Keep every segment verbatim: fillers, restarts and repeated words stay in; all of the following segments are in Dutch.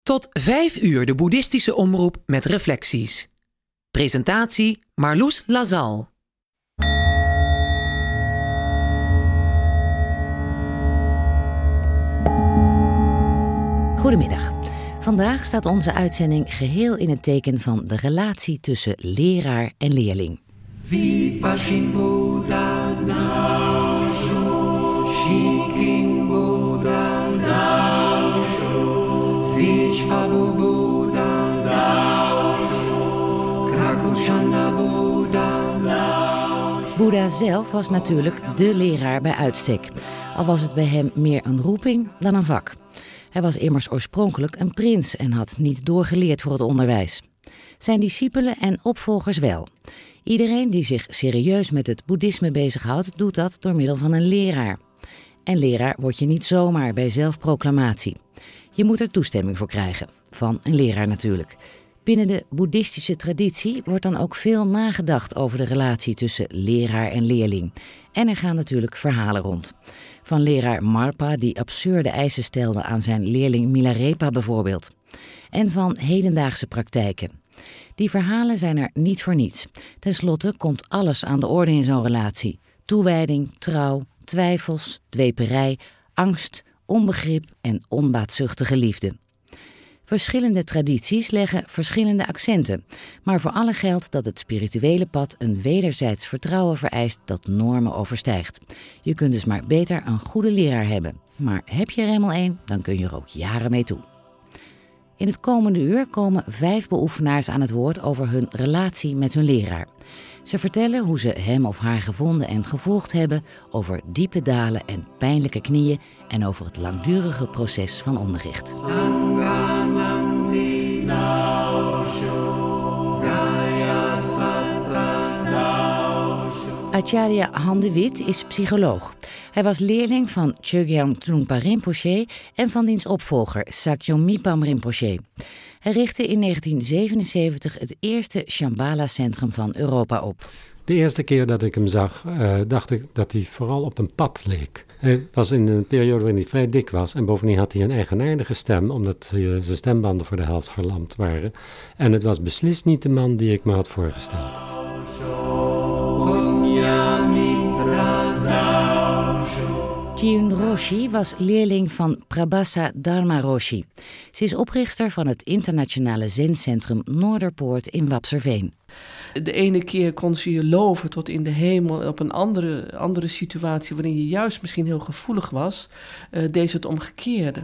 Tot vijf uur de boeddhistische omroep met reflecties. Presentatie Marloes Lazal. Goedemiddag. Vandaag staat onze uitzending geheel in het teken van de relatie tussen leraar en leerling. Vipashin Buddha Daosho, Shikin Buddha Daosho, Vishvabu Buddha Daosho, Krakushanda Buddha Daosho. Boeddha zelf was natuurlijk de leraar bij uitstek, al was het bij hem meer een roeping dan een vak. Hij was immers oorspronkelijk een prins en had niet doorgeleerd voor het onderwijs. Zijn discipelen en opvolgers wel. Iedereen die zich serieus met het boeddhisme bezighoudt, doet dat door middel van een leraar. En leraar word je niet zomaar bij zelfproclamatie. Je moet er toestemming voor krijgen. Van een leraar natuurlijk. Binnen de boeddhistische traditie wordt dan ook veel nagedacht over de relatie tussen leraar en leerling. En er gaan natuurlijk verhalen rond. Van leraar Marpa die absurde eisen stelde aan zijn leerling Milarepa bijvoorbeeld. En van hedendaagse praktijken. Die verhalen zijn er niet voor niets. Ten slotte komt alles aan de orde in zo'n relatie. Toewijding, trouw, twijfels, dweperij, angst, onbegrip en onbaatzuchtige liefde. Verschillende tradities leggen verschillende accenten. Maar voor alle geldt dat het spirituele pad een wederzijds vertrouwen vereist dat normen overstijgt. Je kunt dus maar beter een goede leraar hebben. Maar heb je er eenmaal één, dan kun je er ook jaren mee toe. In het komende uur komen vijf beoefenaars aan het woord over hun relatie met hun leraar. Ze vertellen hoe ze hem of haar gevonden en gevolgd hebben, over diepe dalen en pijnlijke knieën en over het langdurige proces van onderricht. Acharya Han de Wit is psycholoog. Hij was leerling van Chogyam Trungpa Rinpoche en van diens opvolger Sakyong Mipam Rinpoche. Hij richtte in negentien zevenenzeventig het eerste Shambhala-centrum van Europa op. De eerste keer dat ik hem zag, uh, dacht ik dat hij vooral op een pad leek. Hij was in een periode waarin hij vrij dik was en bovendien had hij een eigenaardige stem, omdat uh, zijn stembanden voor de helft verlamd waren. En het was beslist niet de man die ik me had voorgesteld. Kyun Roshi was leerling van Prabhasa Dharma Roshi. Ze is oprichter van het internationale zencentrum Noorderpoort in Wapserveen. De ene keer kon ze je loven tot in de hemel. Op een andere, andere situatie waarin je juist misschien heel gevoelig was, uh, deed ze het omgekeerde.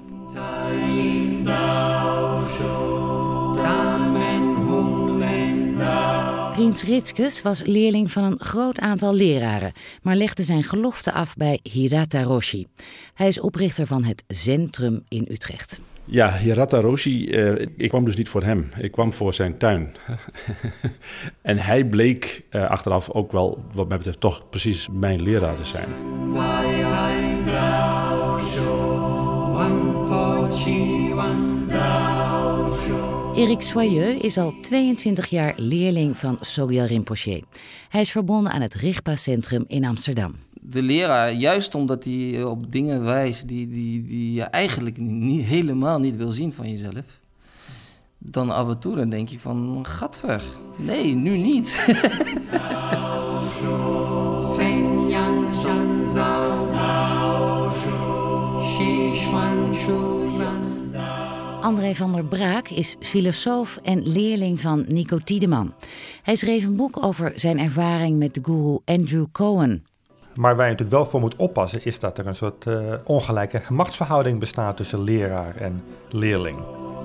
Riens Ritskes was leerling van een groot aantal leraren, maar legde zijn gelofte af bij Hirata Roshi. Hij is oprichter van het Zentrum in Utrecht. Ja, Hirata Roshi, uh, ik kwam dus niet voor hem. Ik kwam voor zijn tuin. En hij bleek uh, achteraf ook wel, wat mij betreft, toch precies mijn leraar te zijn. Erik Soyeux is al tweeëntwintig jaar leerling van Sogyal Rinpoche. Hij is verbonden aan het Rigpa-centrum in Amsterdam. De leraar, juist omdat hij op dingen wijst die, die, die je eigenlijk niet, helemaal niet wil zien van jezelf, dan af en toe dan denk je van, gadver, nee, nu niet. André van der Braak is filosoof en leerling van Nico Tiedeman. Hij schreef een boek over zijn ervaring met de guru Andrew Cohen. Maar waar je natuurlijk wel voor moet oppassen is dat er een soort uh, ongelijke machtsverhouding bestaat tussen leraar en leerling.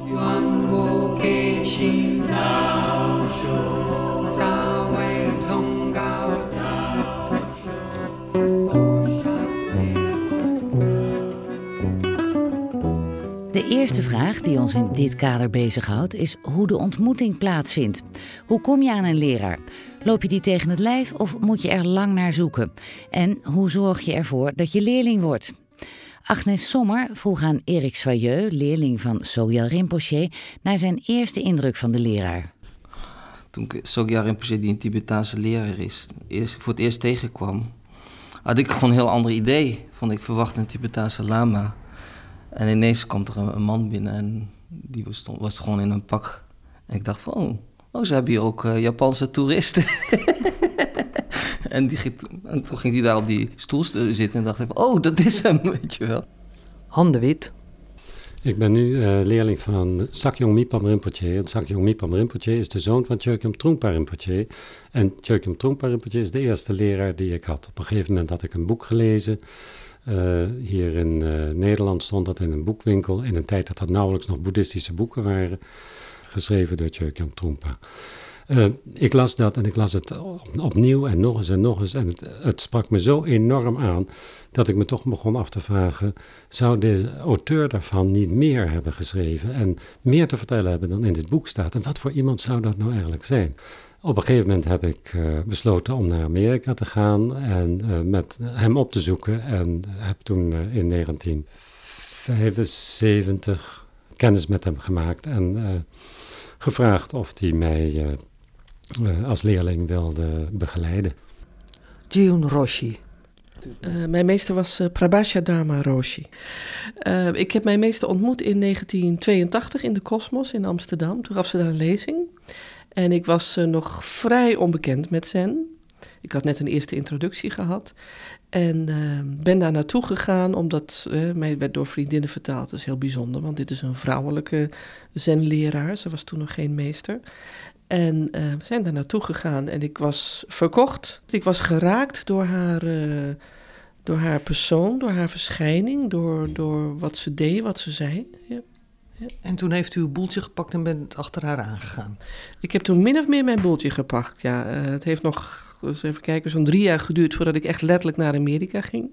De eerste vraag die ons in dit kader bezighoudt is hoe de ontmoeting plaatsvindt. Hoe kom je aan een leraar? Loop je die tegen het lijf of moet je er lang naar zoeken? En hoe zorg je ervoor dat je leerling wordt? Agnes Sommer vroeg aan Erik Soyeux, leerling van Sogyal Rinpoche, naar zijn eerste indruk van de leraar. Toen ik Sogyal Rinpoche, die een Tibetaanse leraar is, eerst, voor het eerst tegenkwam, had ik gewoon een heel ander idee. Vond ik verwacht een Tibetaanse lama. En ineens komt er een, een man binnen en die was, was gewoon in een pak. En ik dacht van, oh, oh ze hebben hier ook uh, Japanse toeristen. en, die ging, en toen ging hij daar op die stoel zitten en dacht ik van, oh, dat is hem, weet je wel. Han de Wit. Ik ben nu uh, leerling van Sakyong Mipam Rinpoche. En Sakyong Mipam Rinpoche is de zoon van Chögyam Trungpa Rinpoche. En Chögyam Trungpa Rinpoche is de eerste leraar die ik had. Op een gegeven moment had ik een boek gelezen. Uh, hier in uh, Nederland stond dat in een boekwinkel. In een tijd dat dat nauwelijks nog boeddhistische boeken waren. Geschreven door Chögyam Trungpa. Uh, ik las dat en ik las het op, opnieuw en nog eens en nog eens. En het, het sprak me zo enorm aan dat ik me toch begon af te vragen, zou de auteur daarvan niet meer hebben geschreven en meer te vertellen hebben dan in dit boek staat? En wat voor iemand zou dat nou eigenlijk zijn? Op een gegeven moment heb ik uh, besloten om naar Amerika te gaan en uh, met hem op te zoeken. En heb toen uh, in negentien vijfenzeventig kennis met hem gemaakt en uh, gevraagd of hij mij uh, uh, als leerling wilde begeleiden. Gyun Roshi. Uh, mijn meester was uh, Prabhasha Dharma Roshi. Uh, ik heb mijn meester ontmoet in negentien tweeëntachtig in de Cosmos in Amsterdam. Toen gaf ze daar een lezing. En ik was uh, nog vrij onbekend met Zen. Ik had net een eerste introductie gehad. En uh, ben daar naartoe gegaan, omdat uh, mij werd door vriendinnen vertaald. Dat is heel bijzonder, want dit is een vrouwelijke zenleraar. Ze was toen nog geen meester. En uh, we zijn daar naartoe gegaan en ik was verkocht. Ik was geraakt door haar, uh, door haar persoon, door haar verschijning, door, door wat ze deed, wat ze zei. Ja. Ja. En toen heeft u uw boeltje gepakt en bent achter haar aangegaan? Ik heb toen min of meer mijn boeltje gepakt, ja. Uh, het heeft nog, dus even kijken, zo'n drie jaar geduurd voordat ik echt letterlijk naar Amerika ging.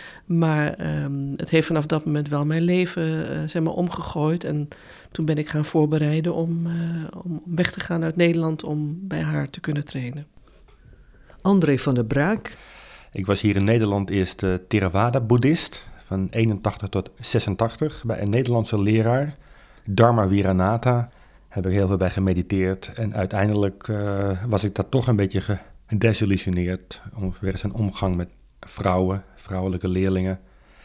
Maar um, het heeft vanaf dat moment wel mijn leven uh, zeg maar, omgegooid. En toen ben ik gaan voorbereiden om, uh, om weg te gaan uit Nederland om bij haar te kunnen trainen. André van der Braak. Ik was hier in Nederland eerst uh, Theravada-boeddhist van eenentachtig tot zesentachtig bij een Nederlandse leraar, Dharma Viranatha. Heb ik heel veel bij gemediteerd en uiteindelijk uh, was ik daar toch een beetje gedesillusioneerd over zijn omgang met vrouwen, vrouwelijke leerlingen.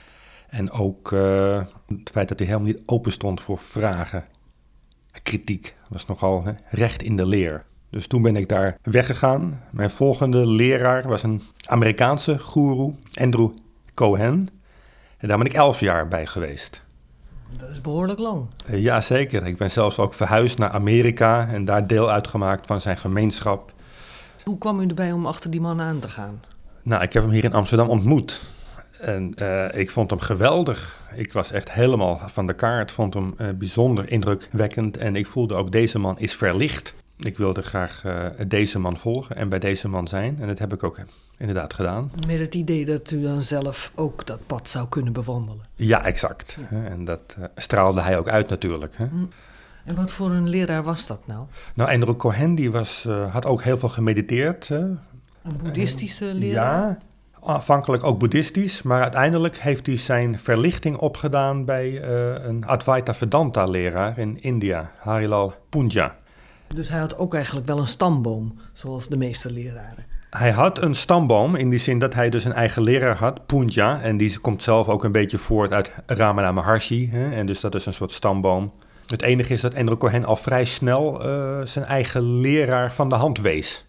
En ook uh, het feit dat hij helemaal niet open stond voor vragen. Kritiek was nogal hè, recht in de leer. Dus toen ben ik daar weggegaan. Mijn volgende leraar was een Amerikaanse goeroe, Andrew Cohen. En daar ben ik elf jaar bij geweest. Dat is behoorlijk lang. Uh, ja, zeker. Ik ben zelfs ook verhuisd naar Amerika en daar deel uitgemaakt van zijn gemeenschap. Hoe kwam u erbij om achter die man aan te gaan? Nou, ik heb hem hier in Amsterdam ontmoet. En uh, ik vond hem geweldig. Ik was echt helemaal van de kaart. Vond hem uh, bijzonder indrukwekkend. En ik voelde ook, deze man is verlicht. Ik wilde graag uh, deze man volgen en bij deze man zijn. En dat heb ik ook inderdaad gedaan. Met het idee dat u dan zelf ook dat pad zou kunnen bewandelen. Ja, exact. Ja. En dat uh, straalde hij ook uit natuurlijk. Hè. En wat voor een leraar was dat nou? Nou, Andrew Cohen die was, uh, had ook heel veel gemediteerd. Hè. Een boeddhistische leraar? Ja, aanvankelijk ook boeddhistisch, maar uiteindelijk heeft hij zijn verlichting opgedaan bij uh, een Advaita Vedanta leraar in India, Harilal Punja. Dus hij had ook eigenlijk wel een stamboom, zoals de meeste leraren. Hij had een stamboom in die zin dat hij dus een eigen leraar had, Punja, en die komt zelf ook een beetje voort uit Ramana Maharshi, hè, en dus dat is een soort stamboom. Het enige is dat Andrew Cohen al vrij snel uh, zijn eigen leraar van de hand wees.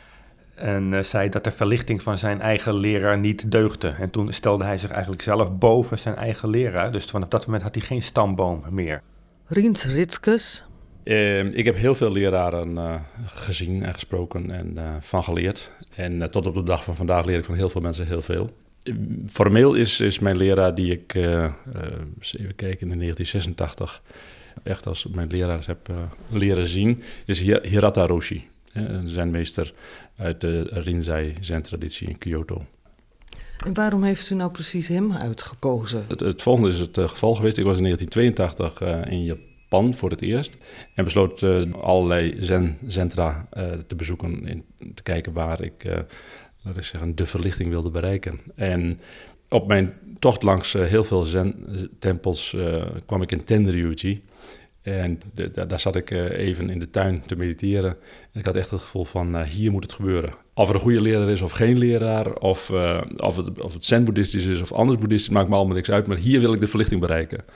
En uh, zei dat de verlichting van zijn eigen leraar niet deugde. En toen stelde hij zich eigenlijk zelf boven zijn eigen leraar. Dus vanaf dat moment had hij geen stamboom meer. Riens Ritskes. Uh, ik heb heel veel leraren uh, gezien en gesproken en uh, van geleerd. En uh, tot op de dag van vandaag leer ik van heel veel mensen heel veel. Uh, formeel is, is mijn leraar die ik, uh, uh, even kijken, in negentien zesentachtig... echt als mijn leraar heb uh, leren zien, is Hirata Roshi. Zijn meester uit de Rinzai Zen-traditie in Kyoto. En waarom heeft u nou precies hem uitgekozen? Het, het volgende is het uh, geval geweest. Ik was in negentien tweeëntachtig uh, in Japan voor het eerst. En besloot uh, allerlei zen-centra uh, te bezoeken. En te kijken waar ik, uh, laat ik zeggen, de verlichting wilde bereiken. En op mijn tocht langs uh, heel veel zen-tempels uh, kwam ik in Tenryuji. En de, de, daar zat ik uh, even in de tuin te mediteren. En ik had echt het gevoel van, uh, hier moet het gebeuren. Of er een goede leraar is of geen leraar, of, uh, of het, of het zen-boeddhistisch is of anders boeddhistisch, maakt me allemaal niks uit. Maar hier wil ik de verlichting bereiken.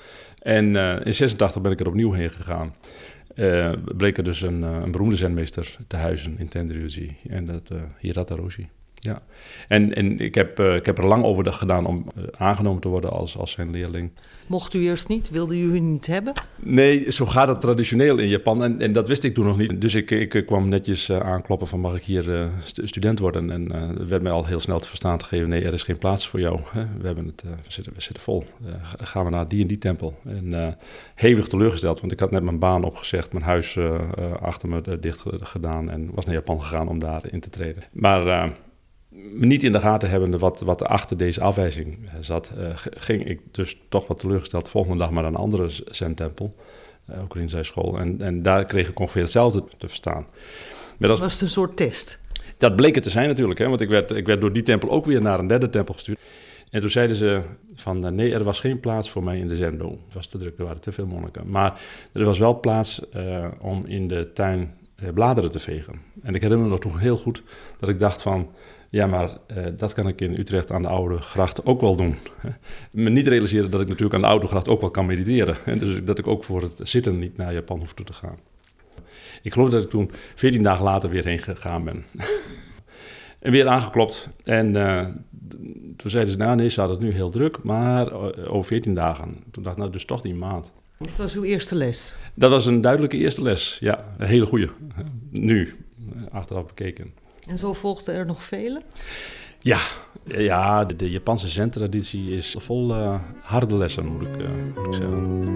En uh, in zesentachtig ben ik er opnieuw heen gegaan. Uh, bleek er dus een, uh, een beroemde zenmeester te huizen in Tenryuji. En dat uh, Hirata Roshi. Ja. En, en ik, heb, uh, ik heb er lang over gedaan om uh, aangenomen te worden als, als zijn leerling. Mocht u eerst niet? Wilde u niet hebben? Nee, zo gaat het traditioneel in Japan. En, en dat wist ik toen nog niet. Dus ik, ik kwam netjes uh, aankloppen van mag ik hier uh, st- student worden? En uh, er werd mij al heel snel te verstaan gegeven. Nee, er is geen plaats voor jou. Hè? We, hebben het, uh, we, zitten, we zitten vol. Uh, gaan we naar die en die tempel. En uh, hevig teleurgesteld, want ik had net mijn baan opgezegd. Mijn huis uh, uh, achter me uh, dicht gedaan. En was naar Japan gegaan om daarin te treden. Maar... Uh, niet in de gaten hebbende wat, wat er achter deze afwijzing zat, uh, ging ik dus toch wat teleurgesteld de volgende dag maar naar een andere zen-tempel, uh, ook in zijn school. En, en daar kreeg ik ongeveer hetzelfde te verstaan. Maar dat was het een soort test? Dat bleek het te zijn natuurlijk, hè, want ik werd, ik werd door die tempel ook weer naar een derde tempel gestuurd. En toen zeiden ze van uh, nee, er was geen plaats voor mij in de zendo. Het was te druk, er waren te veel monniken. Maar er was wel plaats uh, om in de tuin uh, bladeren te vegen. En ik herinner me nog toen heel goed dat ik dacht van... Ja, maar uh, dat kan ik in Utrecht aan de Oude Gracht ook wel doen. Me niet realiseren dat ik natuurlijk aan de Oude Gracht ook wel kan mediteren. En dus dat ik ook voor het zitten niet naar Japan hoef toe te gaan. Ik geloof dat ik toen veertien dagen later weer heen gegaan ben. En weer aangeklopt. En uh, toen zeiden ze, nou nee, ze hadden het nu heel druk, maar uh, over veertien dagen. Toen dacht ik, nou dus toch die maand. Dat was uw eerste les? Dat was een duidelijke eerste les, ja. Een hele goeie. Nu, achteraf bekeken. En zo volgden er nog vele? Ja, ja de, de Japanse zen-traditie is vol uh, harde lessen, moet ik, uh, moet ik zeggen.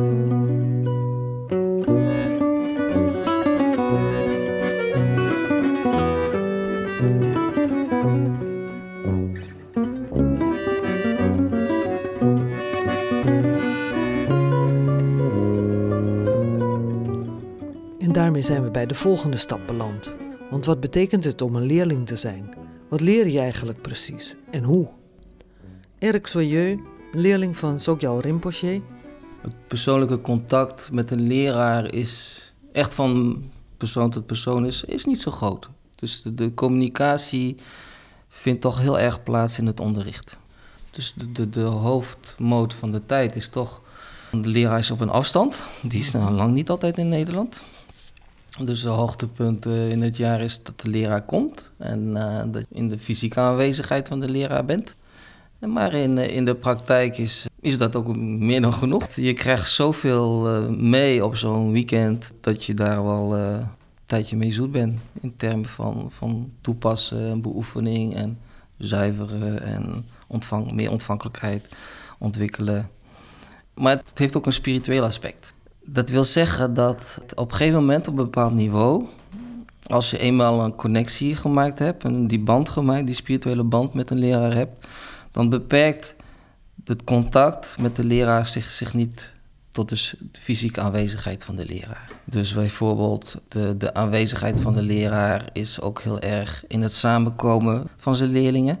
En daarmee zijn we bij de volgende stap beland. Want wat betekent het om een leerling te zijn? Wat leer je eigenlijk precies en hoe? Eric Soyeux, leerling van Sogyal Rinpoche. Het persoonlijke contact met een leraar is echt van persoon tot persoon is, is niet zo groot. Dus de, de communicatie vindt toch heel erg plaats in het onderricht. Dus de, de, de hoofdmoot van de tijd is toch... De leraar is op een afstand, die is nou lang niet altijd in Nederland... Dus het hoogtepunt uh, in het jaar is dat de leraar komt en uh, dat je in de fysieke aanwezigheid van de leraar bent. Maar in, uh, in de praktijk is, is dat ook meer dan genoeg. Je krijgt zoveel uh, mee op zo'n weekend dat je daar wel uh, een tijdje mee zoet bent. In termen van, van toepassen, beoefening en zuiveren en ontvang, meer ontvankelijkheid ontwikkelen. Maar het heeft ook een spiritueel aspect. Dat wil zeggen dat op een gegeven moment op een bepaald niveau... als je eenmaal een connectie gemaakt hebt... en die band gemaakt, die spirituele band met een leraar hebt... dan beperkt het contact met de leraar zich, zich niet... tot dus de fysieke aanwezigheid van de leraar. Dus bijvoorbeeld de, de aanwezigheid van de leraar... is ook heel erg in het samenkomen van zijn leerlingen.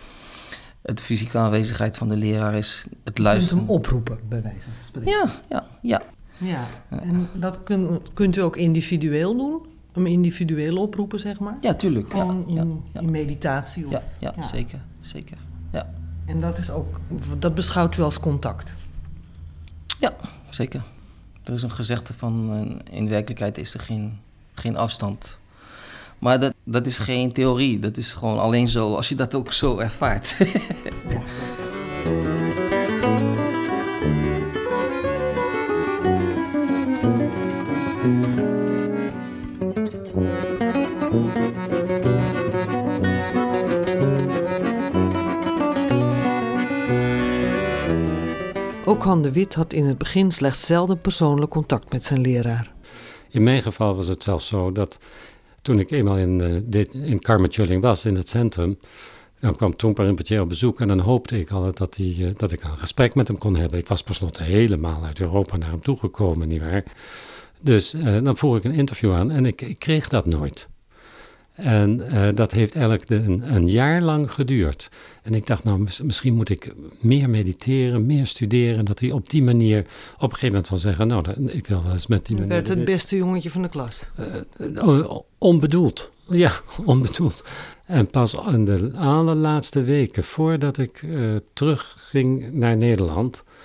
De fysieke aanwezigheid van de leraar is het luisteren. Je kunt hem oproepen, bij wijze van spreken. Ja, ja, ja. Ja, en dat kun, kunt u ook individueel doen? Hem individueel oproepen, zeg maar? Ja, tuurlijk. Gewoon ja, in, ja, in meditatie? Of, ja, ja, ja, zeker, zeker. Ja. En dat is ook, dat beschouwt u als contact? Ja, zeker. Er is een gezegde van, in werkelijkheid is er geen, geen afstand. Maar dat, dat is geen theorie, dat is gewoon alleen zo, als je dat ook zo ervaart. Ja. Ook Han de Wit had in het begin slechts zelden persoonlijk contact met zijn leraar. In mijn geval was het zelfs zo dat toen ik eenmaal in, uh, dit, in Karma-Chöling was, in het centrum, dan kwam Trungpa Rinpoche op bezoek en dan hoopte ik altijd dat, die, uh, dat ik een gesprek met hem kon hebben. Ik was per slot helemaal uit Europa naar hem toegekomen, nietwaar? Dus uh, dan vroeg ik een interview aan en ik, ik kreeg dat nooit. En uh, dat heeft eigenlijk de, een, een jaar lang geduurd. En ik dacht, nou, mis, misschien moet ik meer mediteren, meer studeren. Dat hij op die manier op een gegeven moment zal zeggen, nou, dat, ik wil wel eens met die manier... Je werd het beste jongetje van de klas. Uh, onbedoeld, ja, onbedoeld. En pas in de allerlaatste weken, voordat ik uh, terugging naar Nederland,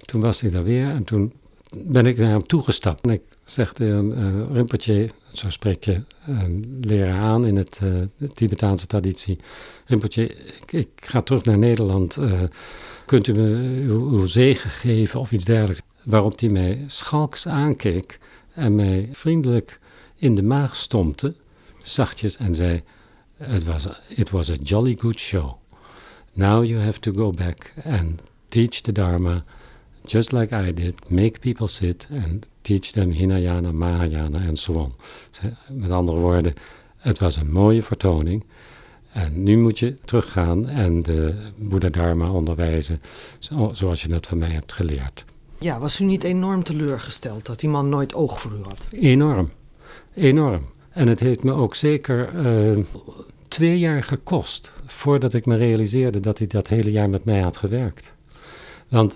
toen was hij daar weer en toen ben ik naar hem toegestapt. En ik zeg tegen uh, Rinpoche, zo spreek je een leraar aan in het, uh, de Tibetaanse traditie. Rinpoche, ik, ik ga terug naar Nederland. Uh, kunt u me uw, uw zegen geven of iets dergelijks? Waarop hij mij schalks aankeek en mij vriendelijk in de maag stompte, zachtjes, en zei, it was a, it was a jolly good show. Now you have to go back and teach the Dharma, just like I did, make people sit and teach them Hinayana, Mahayana en so on. Met andere woorden, het was een mooie vertoning. En nu moet je teruggaan en de Boeddha Dharma onderwijzen, zoals je dat van mij hebt geleerd. Ja, was u niet enorm teleurgesteld dat die man nooit oog voor u had? Enorm, enorm. En het heeft me ook zeker uh, twee jaar gekost voordat ik me realiseerde dat hij dat hele jaar met mij had gewerkt. Want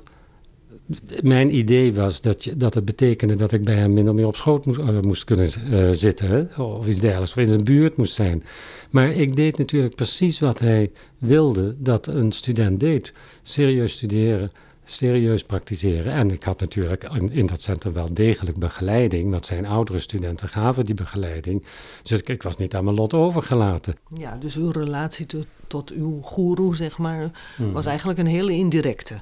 mijn idee was dat, je, dat het betekende dat ik bij hem min of meer op schoot moest, uh, moest kunnen uh, zitten, hè? Of iets dergelijks, of in zijn buurt moest zijn. Maar ik deed natuurlijk precies wat hij wilde dat een student deed. Serieus studeren, serieus praktiseren. En ik had natuurlijk in, in dat centrum wel degelijk begeleiding, want zijn oudere studenten gaven die begeleiding. Dus ik, ik was niet aan mijn lot overgelaten. Ja, dus uw relatie to, tot uw goeroe, zeg maar, hmm. was eigenlijk een hele indirecte.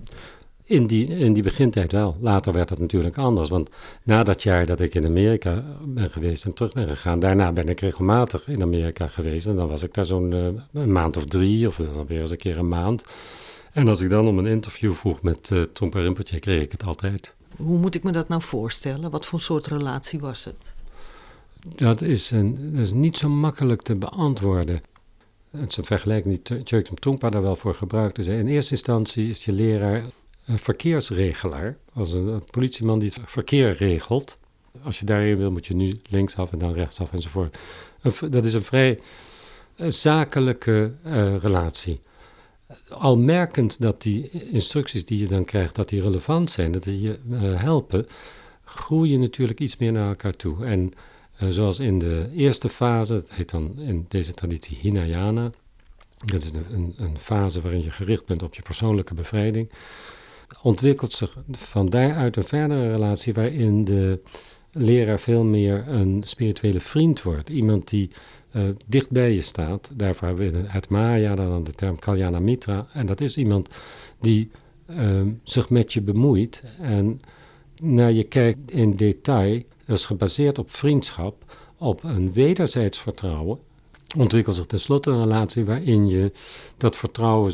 In die, in die begintijd wel. Later werd het natuurlijk anders. Want na dat jaar dat ik in Amerika ben geweest en terug ben gegaan, daarna ben ik regelmatig in Amerika geweest. En dan was ik daar zo'n uh, een maand of drie, of dan weer eens een keer een maand. En als ik dan om een interview vroeg met uh, Trungpa Rinpoche, kreeg ik het altijd. Hoe moet ik me dat nou voorstellen? Wat voor soort relatie was het? Dat is, een, dat is niet zo makkelijk te beantwoorden. Het is een vergelijking die Tjökten Trungpa daar wel voor gebruikte. Zei, in eerste instantie is je leraar een verkeersregelaar, als een, een politieman die het verkeer regelt. Als je daarin wil, moet je nu linksaf en dan rechtsaf enzovoort. Een, dat is een vrij uh, zakelijke uh, relatie. Al merkend dat die instructies die je dan krijgt, dat die relevant zijn, dat die je uh, helpen, groei je natuurlijk iets meer naar elkaar toe. En uh, zoals in de eerste fase, dat heet dan in deze traditie Hinayana, dat is een, een fase waarin je gericht bent op je persoonlijke bevrijding, ontwikkelt zich van daaruit een verdere relatie waarin de leraar veel meer een spirituele vriend wordt. Iemand die uh, dicht bij je staat. Daarvoor hebben we in het Maya dan de term Kalyana Mitra. En dat is iemand die uh, zich met je bemoeit en naar je kijkt in detail. Dat is gebaseerd op vriendschap, op een wederzijds vertrouwen. Ontwikkelt zich tenslotte een relatie waarin je dat vertrouwen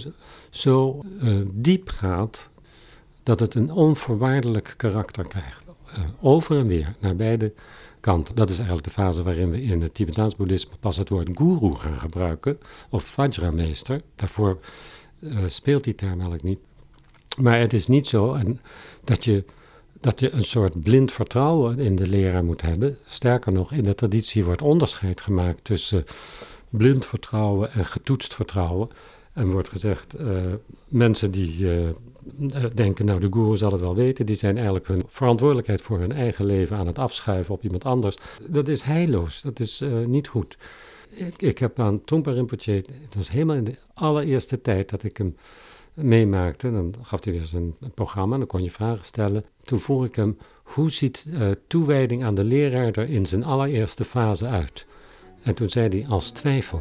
zo uh, diep gaat dat het een onvoorwaardelijk karakter krijgt. Uh, over en weer, naar beide kanten. Dat is eigenlijk de fase waarin we in het Tibetaans boeddhisme pas het woord guru gaan gebruiken, of vajrameester. Daarvoor uh, speelt die term eigenlijk niet. Maar het is niet zo en dat, je, dat je een soort blind vertrouwen in de leraar moet hebben. Sterker nog, in de traditie wordt onderscheid gemaakt tussen blind vertrouwen en getoetst vertrouwen. En wordt gezegd, uh, mensen die uh, denken, nou de guru zal het wel weten, die zijn eigenlijk hun verantwoordelijkheid voor hun eigen leven aan het afschuiven op iemand anders. Dat is heilloos, dat is uh, niet goed. Ik, ik heb aan Trungpa Rinpoche, het was helemaal in de allereerste tijd dat ik hem meemaakte, dan gaf hij weer eens een, een programma, dan kon je vragen stellen. Toen vroeg ik hem, hoe ziet uh, toewijding aan de leraar er in zijn allereerste fase uit? En toen zei hij, als twijfel.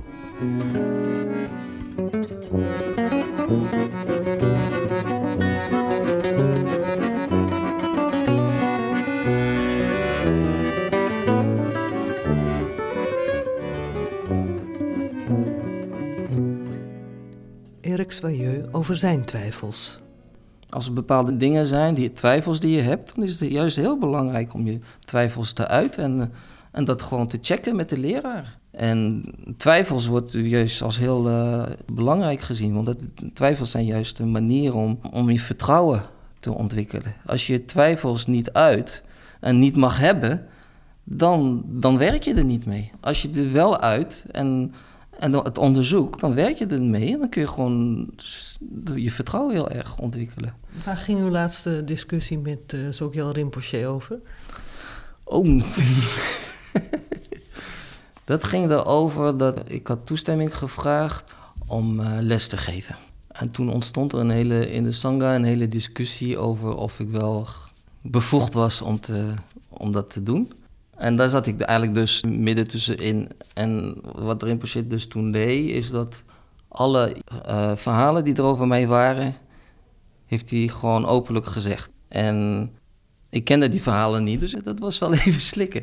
Erik Soyeux over zijn twijfels. Als er bepaalde dingen zijn, die twijfels die je hebt, dan is het juist heel belangrijk om je twijfels te uiten en, en dat gewoon te checken met de leraar. En twijfels wordt juist als heel uh, belangrijk gezien, want dat, twijfels zijn juist een manier om, om je vertrouwen te ontwikkelen. Als je twijfels niet uit en niet mag hebben, dan, dan werk je er niet mee. Als je er wel uit en, en het onderzoekt, dan werk je er mee en dan kun je gewoon je vertrouwen heel erg ontwikkelen. Waar ging uw laatste discussie met uh, Sogyal Rinpoche over? Oh, dat ging erover dat ik had toestemming gevraagd om uh, les te geven. En toen ontstond er een hele, in de Sangha een hele discussie over of ik wel bevoegd was om, te, om dat te doen. En daar zat ik eigenlijk dus midden tussenin. En wat Rinpoche dus toen deed, is dat alle uh, verhalen die er over mij waren, heeft hij gewoon openlijk gezegd. En ik kende die verhalen niet, dus dat was wel even slikken.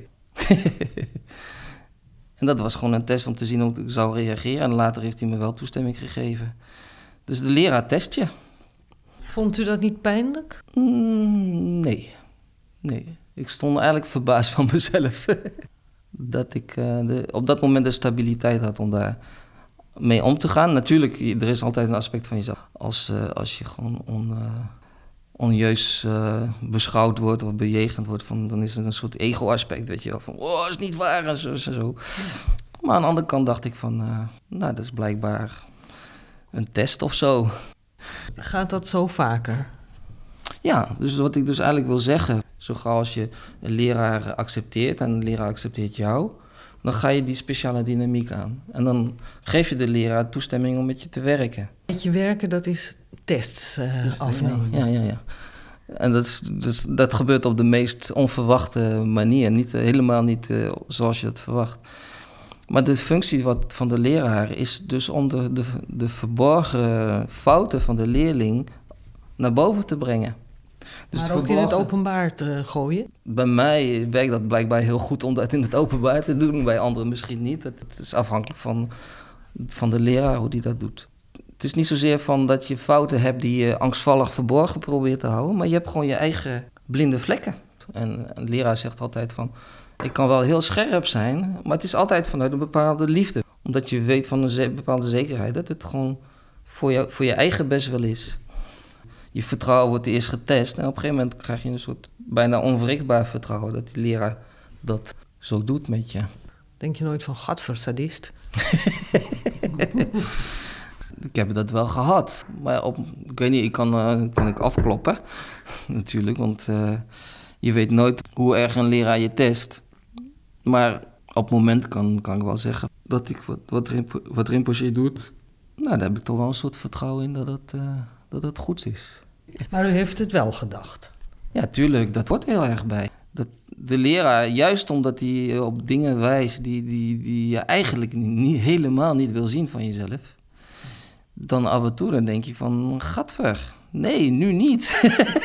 En dat was gewoon een test om te zien hoe ik zou reageren. En later heeft hij me wel toestemming gegeven. Dus de leraar test je. Vond u dat niet pijnlijk? Mm, nee. Nee. Ik stond eigenlijk verbaasd van mezelf. Dat ik uh, de, op dat moment de stabiliteit had om daar mee om te gaan. Natuurlijk, er is altijd een aspect van jezelf. Als, uh, als je gewoon on, uh, onjuist uh, beschouwd wordt of bejegend wordt, van, dan is het een soort ego-aspect, weet je wel. Van, oh, is niet waar en zo en zo. Maar aan de andere kant dacht ik van, uh, nou, dat is blijkbaar een test of zo. Gaat dat zo vaker? Ja, dus wat ik dus eigenlijk wil zeggen, zo gauw als je een leraar accepteert en een leraar accepteert jou, dan ga je die speciale dynamiek aan. En dan geef je de leraar toestemming om met je te werken. Met je werken, dat is tests uh, dus, afnemen. Ja, ja, ja. En dat, is, dus, dat gebeurt op de meest onverwachte manier. Niet, helemaal niet uh, zoals je dat verwacht. Maar de functie wat, van de leraar is dus om de, de, de verborgen fouten van de leerling naar boven te brengen. Dus maar het ook verborgen, in het openbaar te gooien? Bij mij werkt dat blijkbaar heel goed om dat in het openbaar te doen. Bij anderen misschien niet. Het, het is afhankelijk van, van de leraar hoe die dat doet. Het is niet zozeer van dat je fouten hebt die je angstvallig verborgen probeert te houden, maar je hebt gewoon je eigen blinde vlekken. En een leraar zegt altijd van, ik kan wel heel scherp zijn, maar het is altijd vanuit een bepaalde liefde. Omdat je weet van een ze- bepaalde zekerheid dat het gewoon voor je, voor je eigen best wel is. Je vertrouwen wordt eerst getest en op een gegeven moment krijg je een soort bijna onwrikbaar vertrouwen dat die leraar dat zo doet met je. Denk je nooit van, gadver, sadist? Ik heb dat wel gehad, maar op, ik weet niet, ik kan, uh, kan ik afkloppen natuurlijk, want uh, je weet nooit hoe erg een leraar je test. Maar op het moment kan, kan ik wel zeggen dat ik wat, wat, Rinpo, wat Rinpoche doet, nou, daar heb ik toch wel een soort vertrouwen in dat het, uh, dat het goed is. Maar u heeft het wel gedacht? Ja, tuurlijk, dat hoort heel erg bij. Dat de leraar, juist omdat hij op dingen wijst die, die, die je eigenlijk niet, helemaal niet wil zien van jezelf, dan af en toe dan denk je van, gadver, nee, nu niet.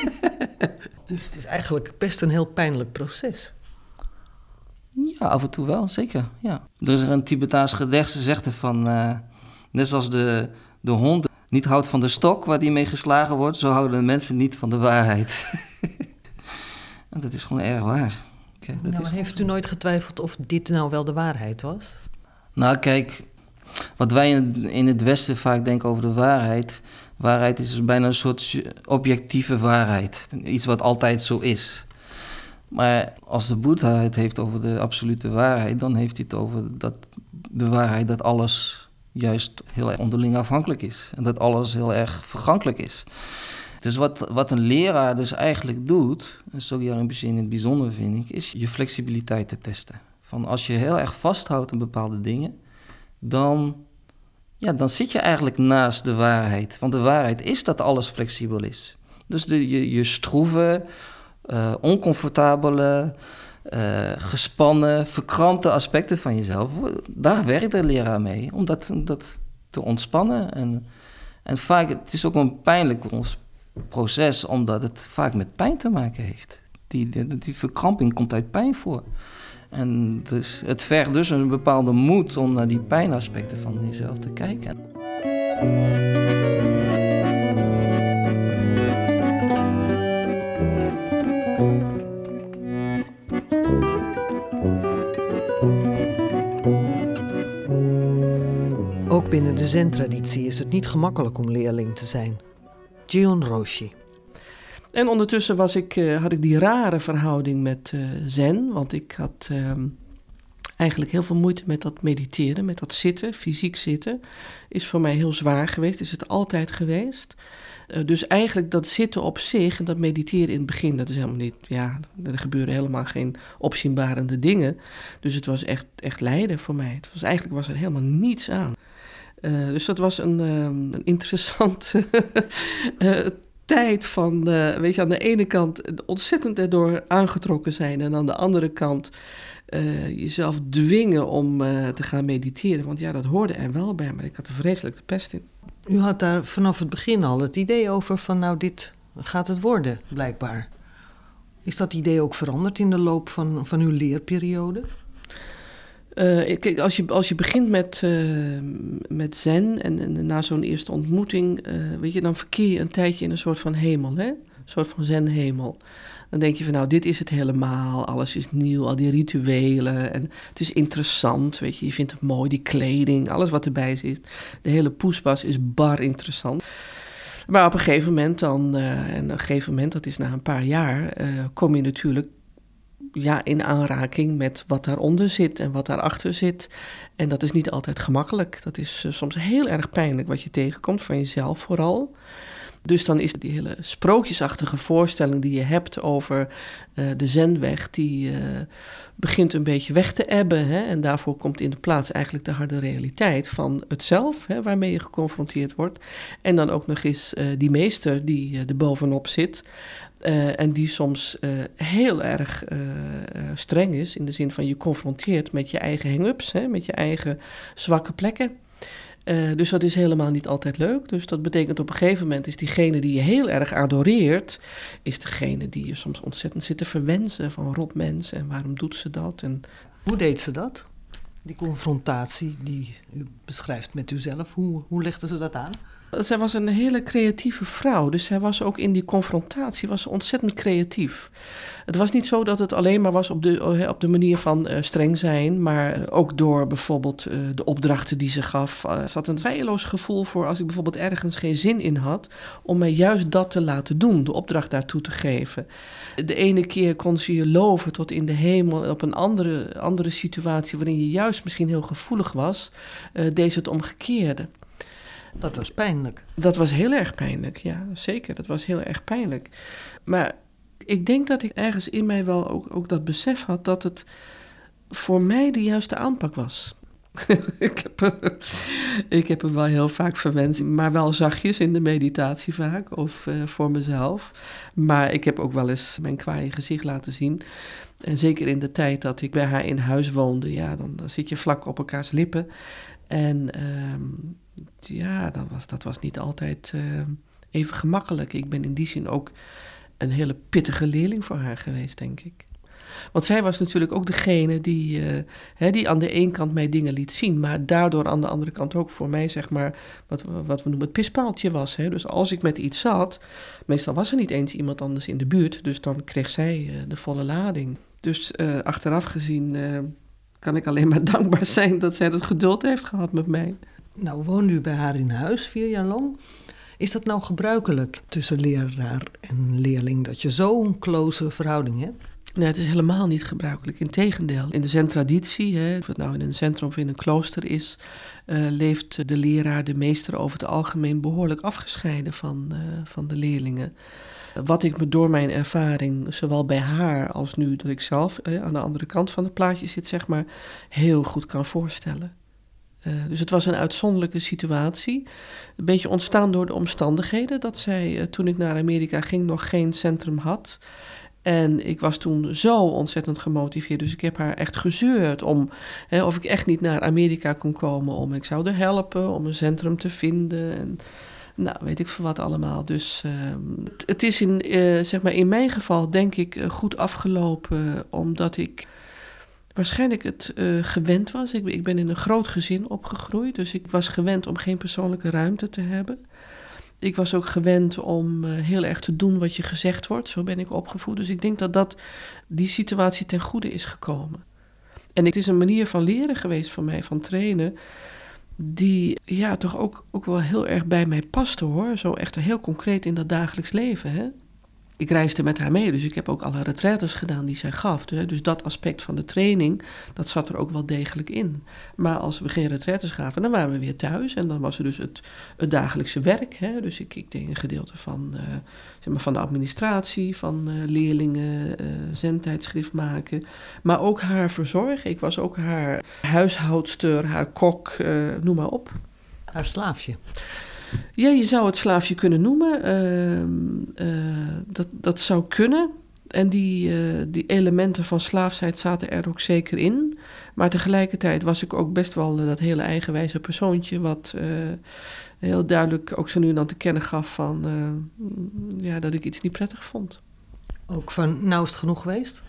Dus het is eigenlijk best een heel pijnlijk proces. Ja, af en toe wel, zeker, ja. Er is er een Tibetaans gedicht, ze zegt er van, uh, net zoals de, de hond niet houdt van de stok waar die mee geslagen wordt, zo houden de mensen niet van de waarheid. En dat is gewoon erg waar. Okay, dat nou, is... Heeft u nooit getwijfeld of dit nou wel de waarheid was? Nou, kijk, wat wij in, in het Westen vaak denken over de waarheid, waarheid is dus bijna een soort objectieve waarheid. Iets wat altijd zo is. Maar als de Boeddha het heeft over de absolute waarheid, dan heeft hij het over dat, de waarheid dat alles juist heel erg onderling afhankelijk is. En dat alles heel erg vergankelijk is. Dus wat, wat een leraar dus eigenlijk doet, en Sogyal Rinpoche in het bijzonder vind ik, is je flexibiliteit te testen. Van als je heel erg vasthoudt aan bepaalde dingen, dan, ja, dan zit je eigenlijk naast de waarheid. Want de waarheid is dat alles flexibel is. Dus de, je, je stroeve, uh, oncomfortabele, uh, gespannen, verkrampte aspecten van jezelf, daar werkt de leraar mee, om dat, dat te ontspannen. En, en vaak, het is ook een pijnlijk proces, omdat het vaak met pijn te maken heeft. Die, die, die verkramping komt uit pijn voor. En dus, het vergt dus een bepaalde moed om naar die pijnaspecten van jezelf te kijken. Ook binnen de Zen-traditie is het niet gemakkelijk om leerling te zijn. Jion Roshi. En ondertussen was ik, uh, had ik die rare verhouding met uh, Zen, want ik had uh, eigenlijk heel veel moeite met dat mediteren, met dat zitten, fysiek zitten. Is voor mij heel zwaar geweest, is het altijd geweest. Uh, dus eigenlijk dat zitten op zich en dat mediteren in het begin, dat is helemaal niet, ja, er gebeuren helemaal geen opzienbarende dingen. Dus het was echt, echt lijden voor mij. Het was, eigenlijk was er helemaal niets aan. Uh, dus dat was een, um, een interessante uh, tijd van, uh, weet je, aan de ene kant ontzettend erdoor aangetrokken zijn en aan de andere kant uh, jezelf dwingen om uh, te gaan mediteren. Want ja, dat hoorde er wel bij, maar ik had er vreselijk de pest in. U had daar vanaf het begin al het idee over van nou, dit gaat het worden, blijkbaar. Is dat idee ook veranderd in de loop van, van uw leerperiode? Uh, kijk, als je, als je begint met, uh, met zen en, en na zo'n eerste ontmoeting, uh, weet je, dan verkeer je een tijdje in een soort van hemel, hè? Een soort van zen-hemel. Dan denk je van, nou, dit is het helemaal, alles is nieuw, al die rituelen en het is interessant, weet je, je vindt het mooi, die kleding, alles wat erbij zit. De hele poespas is bar interessant. Maar op een gegeven moment dan, uh, en op een gegeven moment, dat is na een paar jaar, uh, kom je natuurlijk ja, in aanraking met wat daaronder zit en wat daarachter zit. En dat is niet altijd gemakkelijk. Dat is uh, soms heel erg pijnlijk wat je tegenkomt, van jezelf vooral. Dus dan is die hele sprookjesachtige voorstelling die je hebt over uh, de zenweg, die uh, begint een beetje weg te ebben. Hè? En daarvoor komt in de plaats eigenlijk de harde realiteit van het zelf, hè, waarmee je geconfronteerd wordt. En dan ook nog eens uh, die meester die uh, er bovenop zit. Uh, en die soms uh, heel erg uh, streng is, in de zin van je confronteert met je eigen hang-ups, hè, met je eigen zwakke plekken. Uh, dus dat is helemaal niet altijd leuk. Dus dat betekent op een gegeven moment is diegene die je heel erg adoreert, is degene die je soms ontzettend zit te verwensen van rot mens en waarom doet ze dat? En hoe deed ze dat? Die confrontatie die u beschrijft met uzelf, hoe, hoe legde ze dat aan? Zij was een hele creatieve vrouw, dus zij was ook in die confrontatie was ontzettend creatief. Het was niet zo dat het alleen maar was op de, op de manier van uh, streng zijn, maar ook door bijvoorbeeld uh, de opdrachten die ze gaf. Uh, ze had een feilloos gevoel voor als ik bijvoorbeeld ergens geen zin in had, om mij juist dat te laten doen, de opdracht daartoe te geven. De ene keer kon ze je loven tot in de hemel en op een andere, andere situatie waarin je juist misschien heel gevoelig was, uh, deed ze het omgekeerde. Dat was pijnlijk. Dat was heel erg pijnlijk, ja, zeker. Dat was heel erg pijnlijk. Maar ik denk dat ik ergens in mij wel ook, ook dat besef had dat het voor mij de juiste aanpak was. ik, heb, ik heb hem wel heel vaak verwenst, maar wel zachtjes in de meditatie vaak, of uh, voor mezelf. Maar ik heb ook wel eens mijn kwaaie gezicht laten zien. En zeker in de tijd dat ik bij haar in huis woonde, ja, dan, dan zit je vlak op elkaars lippen. En um, ja, dat was, dat was niet altijd uh, even gemakkelijk. Ik ben in die zin ook een hele pittige leerling voor haar geweest, denk ik. Want zij was natuurlijk ook degene die, uh, hè, die aan de ene kant mij dingen liet zien, maar daardoor aan de andere kant ook voor mij, zeg maar, wat, wat we noemen het pispaaltje was. Hè. Dus als ik met iets zat, meestal was er niet eens iemand anders in de buurt, dus dan kreeg zij uh, de volle lading. Dus uh, achteraf gezien uh, kan ik alleen maar dankbaar zijn dat zij dat geduld heeft gehad met mij. Nou, woonde u bij haar in huis vier jaar lang. Is dat nou gebruikelijk tussen leraar en leerling, dat je zo'n close verhouding hebt? Nee, het is helemaal niet gebruikelijk. Integendeel, in de zen-traditie, hè, of het nou in een centrum of in een klooster is, uh, leeft de leraar, de meester over het algemeen behoorlijk afgescheiden van, uh, van de leerlingen. Wat ik me door mijn ervaring, zowel bij haar als nu dat ik zelf uh, aan de andere kant van het plaatje zit, zeg maar, heel goed kan voorstellen. Uh, dus het was een uitzonderlijke situatie. Een beetje ontstaan door de omstandigheden dat zij, uh, toen ik naar Amerika ging, nog geen centrum had. En ik was toen zo ontzettend gemotiveerd. Dus ik heb haar echt gezeurd om hè, of ik echt niet naar Amerika kon komen. Om ik zou er helpen, om een centrum te vinden. En, nou, weet ik veel wat allemaal. Dus uh, het, het is in, uh, zeg maar in mijn geval denk ik uh, goed afgelopen. Omdat ik waarschijnlijk het uh, gewend was. Ik, ik ben in een groot gezin opgegroeid. Dus ik was gewend om geen persoonlijke ruimte te hebben. Ik was ook gewend om uh, heel erg te doen wat je gezegd wordt. Zo ben ik opgevoed. Dus ik denk dat, dat die situatie ten goede is gekomen. En het is een manier van leren geweest voor mij, van trainen, die ja, toch ook, ook wel heel erg bij mij paste, hoor. Zo echt heel concreet in dat dagelijks leven, hè. Ik reisde met haar mee, dus ik heb ook alle retraites gedaan die zij gaf. Dus dat aspect van de training, dat zat er ook wel degelijk in. Maar als we geen retraites gaven, dan waren we weer thuis. En dan was er dus het, het dagelijkse werk. Hè? Dus ik, ik deed een gedeelte van, uh, zeg maar van de administratie, van uh, leerlingen, uh, zendtijdschrift maken. Maar ook haar verzorgen. Ik was ook haar huishoudster, haar kok, uh, noem maar op. haar slaafje. Ja, je zou het slaafje kunnen noemen. Uh, uh, dat, dat zou kunnen. En die, uh, die elementen van slaafsheid zaten er ook zeker in. Maar tegelijkertijd was ik ook best wel uh, dat hele eigenwijze persoontje... wat uh, heel duidelijk ook zo nu en dan te kennen gaf van... Uh, ja, dat ik iets niet prettig vond. Ook van, nou is het genoeg geweest?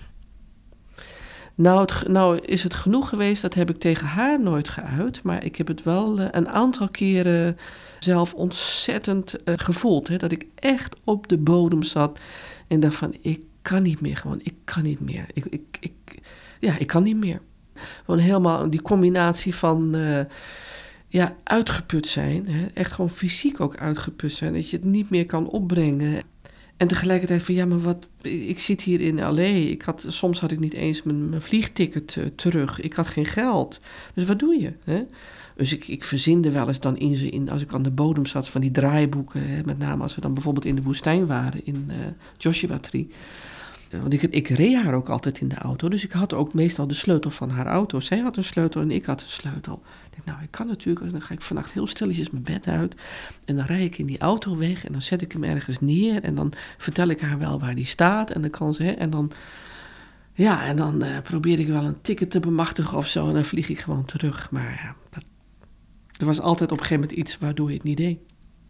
Nou, het, nou is het genoeg geweest, dat heb ik tegen haar nooit geuit. Maar ik heb het wel uh, een aantal keren zelf ontzettend uh, gevoeld. Hè, dat ik echt op de bodem zat en dacht van, ik kan niet meer gewoon, ik kan niet meer. Ik, ik, ik, ja, ik kan niet meer. Gewoon helemaal die combinatie van uh, ja, uitgeput zijn. Hè, echt gewoon fysiek ook uitgeput zijn. Dat je het niet meer kan opbrengen. En tegelijkertijd van, ja, maar wat, ik zit hier in L A. Ik had, soms had ik niet eens mijn, mijn vliegticket uh, terug. Ik had geen geld. Dus wat doe je? Hè? Dus ik, ik verzinde wel eens dan in, in, als ik aan de bodem zat van die draaiboeken. Hè, met name als we dan bijvoorbeeld in de woestijn waren, in uh, Joshua Tree. Want ik, ik reed haar ook altijd in de auto. Dus ik had ook meestal de sleutel van haar auto. Zij had een sleutel en ik had een sleutel. Ik denk, nou, ik kan natuurlijk. Dan ga ik vannacht heel stilletjes mijn bed uit. En dan rijd ik in die auto weg. En dan zet ik hem ergens neer. En dan vertel ik haar wel waar die staat. En dan kan ze... Hè, en dan, ja, en dan uh, probeer ik wel een ticket te bemachtigen of zo. En dan vlieg ik gewoon terug. Maar ja, dat, er was altijd op een gegeven moment iets waardoor je het niet deed.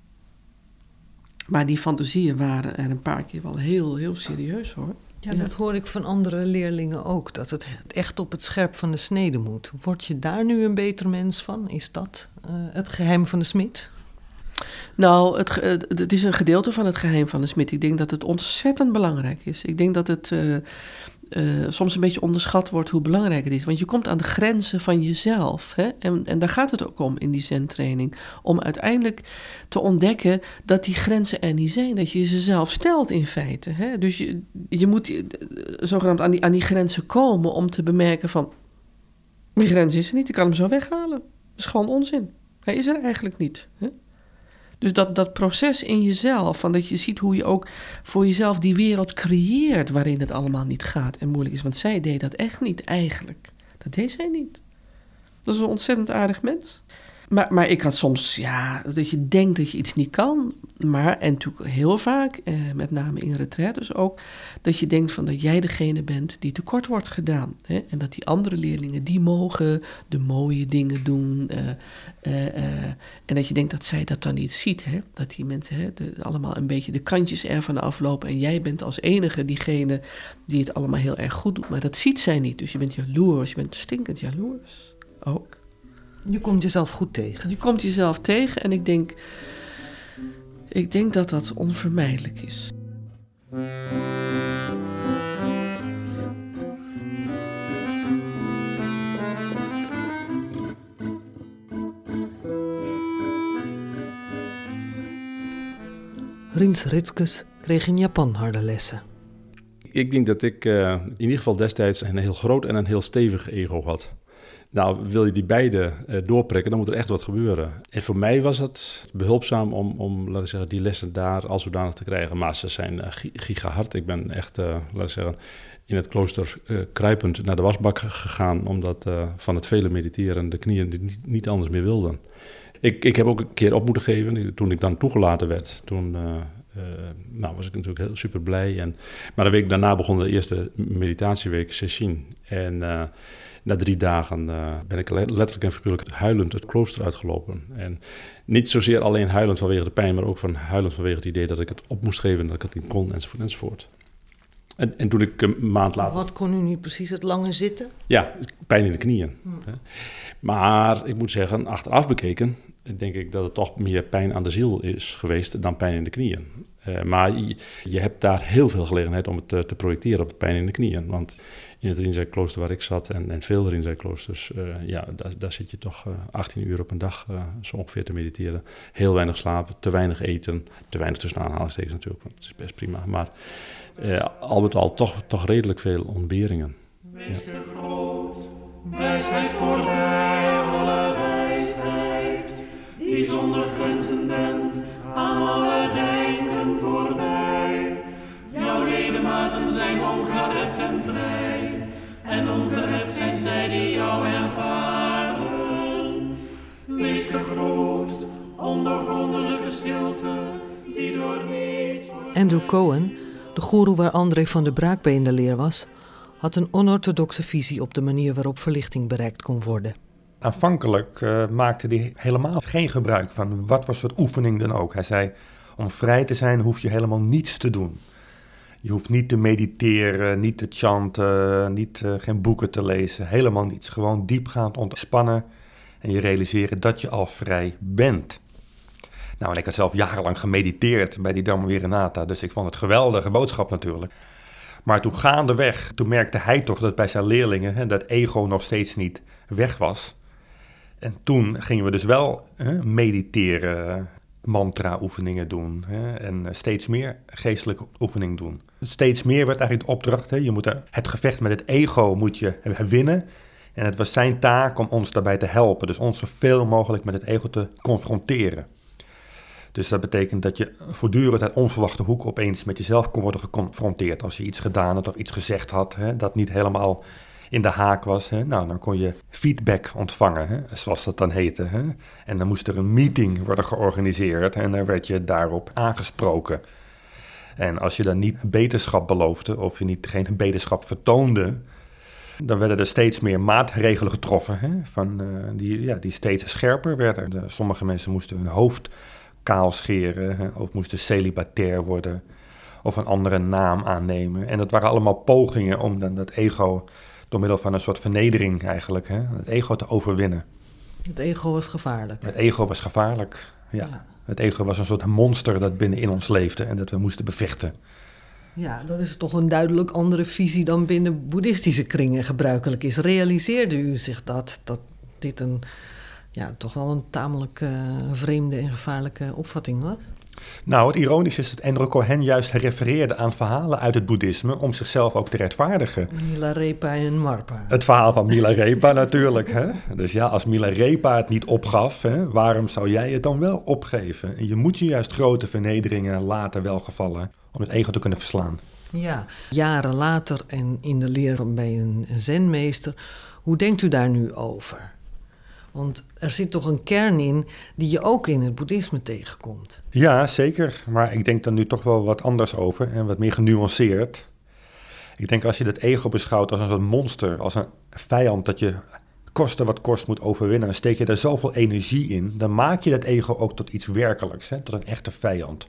Maar die fantasieën waren er een paar keer wel heel, heel serieus, hoor. Ja, dat hoor ik van andere leerlingen ook, dat het echt op het scherp van de snede moet. Word je daar nu een beter mens van? Is dat uh, het geheim van de smid? Nou, het, het is een gedeelte van het geheim van de smid. Ik denk dat het ontzettend belangrijk is. Ik denk dat het uh, uh, soms een beetje onderschat wordt hoe belangrijk het is. Want je komt aan de grenzen van jezelf. Hè? En, en daar gaat het ook om in die zen-training. Om uiteindelijk te ontdekken dat die grenzen er niet zijn. Dat je ze zelf stelt in feite. Hè? Dus je, je moet uh, zogenaamd aan die, aan die grenzen komen om te bemerken van... die grens is er niet, ik kan hem zo weghalen. Dat is gewoon onzin. Hij is er eigenlijk niet. Hè? Dus dat, dat proces in jezelf, van dat je ziet hoe je ook voor jezelf die wereld creëert waarin het allemaal niet gaat en moeilijk is. Want zij deed dat echt niet eigenlijk. Dat deed zij niet. Dat is een ontzettend aardig mens. Maar, maar ik had soms, ja, dat je denkt dat je iets niet kan. Maar, en natuurlijk heel vaak, eh, met name in retraites ook, dat je denkt van dat jij degene bent die tekort wordt gedaan. Hè? En dat die andere leerlingen, die mogen de mooie dingen doen. Uh, uh, uh, en dat je denkt dat zij dat dan niet ziet. Hè? Dat die mensen hè, de, allemaal een beetje de kantjes ervan aflopen. En jij bent als enige diegene die het allemaal heel erg goed doet. Maar dat ziet zij niet. Dus je bent jaloers, je bent stinkend jaloers ook. Je komt jezelf goed tegen. Je komt jezelf tegen en ik denk, ik denk dat dat onvermijdelijk is. Rins Ritskes kreeg in Japan harde lessen. Ik denk dat ik uh, in ieder geval destijds een heel groot en een heel stevig ego had. Nou, wil je die beide uh, doorprikken, dan moet er echt wat gebeuren. En voor mij was het behulpzaam om, om laat ik zeggen, die lessen daar als zodanig te krijgen. Maar ze zijn uh, gigahard. Ik ben echt, uh, laat ik zeggen, in het klooster uh, kruipend naar de wasbak gegaan, omdat uh, van het vele mediteren de knieën niet, niet anders meer wilden. Ik, ik heb ook een keer op moeten geven, toen ik dan toegelaten werd. Toen uh, uh, nou, was ik natuurlijk heel super blij. En, maar de week daarna begon de eerste meditatieweek, Sesshin. En uh, na drie dagen uh, ben ik letterlijk en figuurlijk huilend het klooster uitgelopen. En niet zozeer alleen huilend vanwege de pijn, maar ook van huilend vanwege het idee dat ik het op moest geven en dat ik het niet kon, enzovoort, enzovoort. En, en toen ik een maand later... Wat kon u nu precies, het lange zitten? Ja, pijn in de knieën. Hmm. Maar ik moet zeggen, achteraf bekeken, denk ik dat het toch meer pijn aan de ziel is geweest dan pijn in de knieën. Uh, maar je, je hebt daar heel veel gelegenheid om het te, te projecteren op de pijn in de knieën. Want in het Rinzai-klooster waar ik zat en, en veel Rinzai-kloosters, uh, ja, daar, daar zit je toch uh, achttien uur op een dag uh, zo ongeveer te mediteren. Heel weinig slapen, te weinig eten, te weinig tussen aanhalingstekens natuurlijk, want het is best prima. Maar uh, al met al toch, toch redelijk veel ontberingen. Wees ja. groot, wijsheid voorbij alle wijsheid, die zonder grenzen bent, aan alle denken voorbij. Jouw ledematen zijn ongerept en vrij, en ongerept zijn zij die jou ervaren. Wees groot, ondergrondelijke stilte die door niets wordt... Andrew Cohen, de goeroe waar André van der Braak bij in de leer was, had een onorthodoxe visie op de manier waarop verlichting bereikt kon worden. Aanvankelijk uh, maakte hij helemaal geen gebruik van wat voor soort oefening dan ook. Hij zei, om vrij te zijn hoef je helemaal niets te doen. Je hoeft niet te mediteren, niet te chanten, niet, uh, geen boeken te lezen, helemaal niets. Gewoon diepgaand ontspannen en je realiseren dat je al vrij bent. Nou, en ik had zelf jarenlang gemediteerd bij die Dharma Viranata, dus ik vond het een geweldige boodschap natuurlijk. Maar toen gaandeweg, toen merkte hij toch dat bij zijn leerlingen hè, dat ego nog steeds niet weg was. En toen gingen we dus wel hè, mediteren, mantra-oefeningen doen hè, en steeds meer geestelijke oefening doen. Steeds meer werd eigenlijk de opdracht, hè, je moet het gevecht met het ego moet je winnen. En het was zijn taak om ons daarbij te helpen, dus ons zoveel mogelijk met het ego te confronteren. Dus dat betekent dat je voortdurend uit onverwachte hoek opeens met jezelf kon worden geconfronteerd. Als je iets gedaan had of iets gezegd had, hè, dat niet helemaal in de haak was. Hè. Nou, dan kon je feedback ontvangen, hè, zoals dat dan heette. Hè. En dan moest er een meeting worden georganiseerd en dan werd je daarop aangesproken. En als je dan niet beterschap beloofde of je niet geen beterschap vertoonde, dan werden er steeds meer maatregelen getroffen, hè, van, uh, die, ja, die steeds scherper werden. De, sommige mensen moesten hun hoofd kaal scheren hè, of moesten celibatair worden of een andere naam aannemen. En dat waren allemaal pogingen om dan dat ego door middel van een soort vernedering eigenlijk, hè, het ego te overwinnen. Het ego was gevaarlijk. Het ego was gevaarlijk, ja. ja. Het ego was een soort monster dat binnen in ons leefde en dat we moesten bevechten. Ja, dat is toch een duidelijk andere visie dan binnen boeddhistische kringen gebruikelijk is. Realiseerde u zich dat, dat dit een, ja, toch wel een tamelijk uh, vreemde en gevaarlijke opvatting was? Nou, het ironische is dat Andrew Cohen juist refereerde aan verhalen uit het boeddhisme om zichzelf ook te rechtvaardigen. Milarepa en Marpa. Het verhaal van Milarepa natuurlijk. Hè? Dus ja, als Milarepa het niet opgaf, hè, waarom zou jij het dan wel opgeven? En je moet je juist grote vernederingen laten welgevallen om het ego te kunnen verslaan. Ja, jaren later en in de leer bij een zenmeester, hoe denkt u daar nu over? Want er zit toch een kern in die je ook in het boeddhisme tegenkomt. Ja, zeker. Maar ik denk dan nu toch wel wat anders over en wat meer genuanceerd. Ik denk als je dat ego beschouwt als een soort monster, als een vijand dat je koste wat kost moet overwinnen, dan steek je daar zoveel energie in, dan maak je dat ego ook tot iets werkelijks, hè, tot een echte vijand.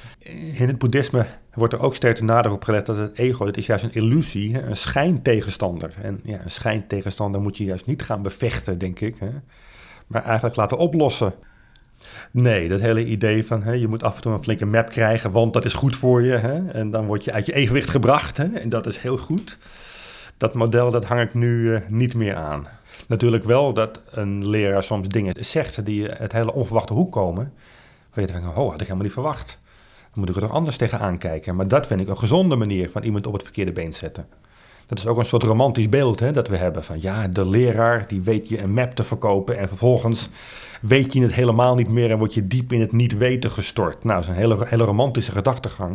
In het boeddhisme wordt er ook sterk de nadruk op gelegd dat het ego, dat is juist een illusie, hè, een schijntegenstander. En ja, een schijntegenstander moet je juist niet gaan bevechten, denk ik, hè, maar eigenlijk laten oplossen. Nee, dat hele idee van hè, je moet af en toe een flinke map krijgen, want dat is goed voor je. Hè, en dan word je uit je evenwicht gebracht hè, en dat is heel goed. Dat model, dat hang ik nu uh, niet meer aan. Natuurlijk wel dat een leraar soms dingen zegt die uit hele onverwachte hoek komen. Waar je denkt, oh, had ik helemaal niet verwacht. Dan moet ik er toch anders tegenaan kijken. Maar dat vind ik een gezonde manier van iemand op het verkeerde been zetten. Dat is ook een soort romantisch beeld hè, dat we hebben. Van ja, de leraar die weet je een map te verkopen en vervolgens weet je het helemaal niet meer en word je diep in het niet weten gestort. Nou, dat is een hele, hele romantische gedachtegang.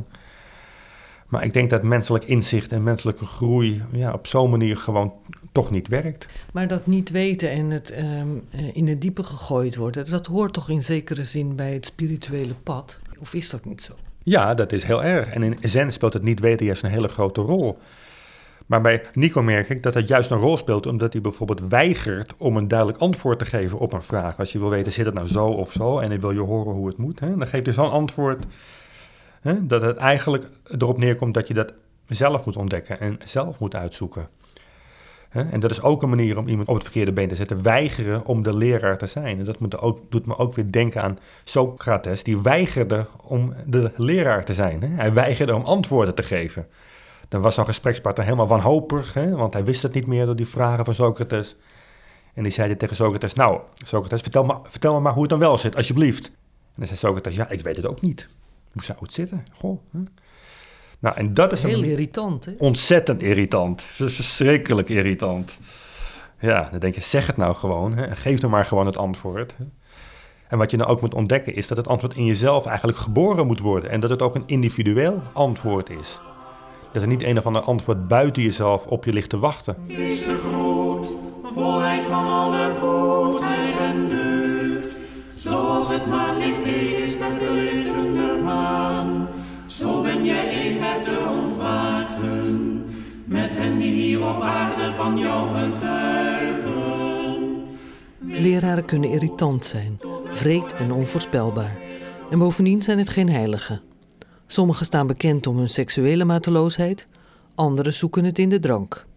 Maar ik denk dat menselijk inzicht en menselijke groei ja, op zo'n manier gewoon toch niet werkt. Maar dat niet weten en het um, in het diepe gegooid worden, dat hoort toch in zekere zin bij het spirituele pad? Of is dat niet zo? Ja, dat is heel erg. En in Zen speelt het niet weten juist een hele grote rol. Maar bij Nico merk ik dat het juist een rol speelt omdat hij bijvoorbeeld weigert om een duidelijk antwoord te geven op een vraag. Als je wil weten, zit het nou zo of zo en dan wil je horen hoe het moet, hè, dan geeft hij zo'n antwoord hè, dat het eigenlijk erop neerkomt dat je dat zelf moet ontdekken en zelf moet uitzoeken. Hè, en dat is ook een manier om iemand op het verkeerde been te zetten, weigeren om de leraar te zijn. En dat moet ook, doet me ook weer denken aan Socrates, die weigerde om de leraar te zijn. Hè. Hij weigerde om antwoorden te geven. Dan was zo'n gesprekspartner helemaal wanhopig, hè, want hij wist het niet meer door die vragen van Socrates. En die zei tegen Socrates, nou, Socrates, vertel me, vertel me maar hoe het dan wel zit, alsjeblieft. En dan zei Socrates, ja, ik weet het ook niet. Hoe zou het zitten? Goh. Hè? Nou, en dat is heel een, irritant, hè? Ontzettend irritant. Verschrikkelijk irritant. Ja, dan denk je, zeg het nou gewoon. Hè? Geef dan maar gewoon het antwoord. Hè? En wat je nou ook moet ontdekken is dat het antwoord in jezelf eigenlijk geboren moet worden. En dat het ook een individueel antwoord is. Dat er niet een of ander antwoord buiten jezelf op je ligt te wachten. Is de groot, volheid van alle goedheid en deugd, zoals het maanlicht heen is met de lichtende maan. Zo ben jij één met de ontwaakten, met hen die hier op aarde van jou getuigen. Leraren kunnen irritant zijn, wreed en onvoorspelbaar. En bovendien zijn het geen heiligen. Sommigen staan bekend om hun seksuele mateloosheid, anderen zoeken het in de drank.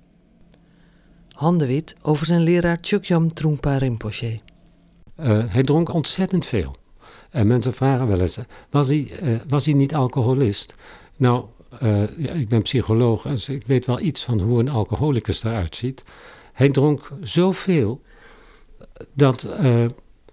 Han de Wit over zijn leraar Chogyam Trungpa Rinpoche. Uh, hij dronk ontzettend veel. En mensen vragen wel eens, was hij, uh, was hij niet alcoholist? Nou, uh, ja, ik ben psycholoog, dus ik weet wel iets van hoe een alcoholicus eruit ziet. Hij dronk zoveel dat uh,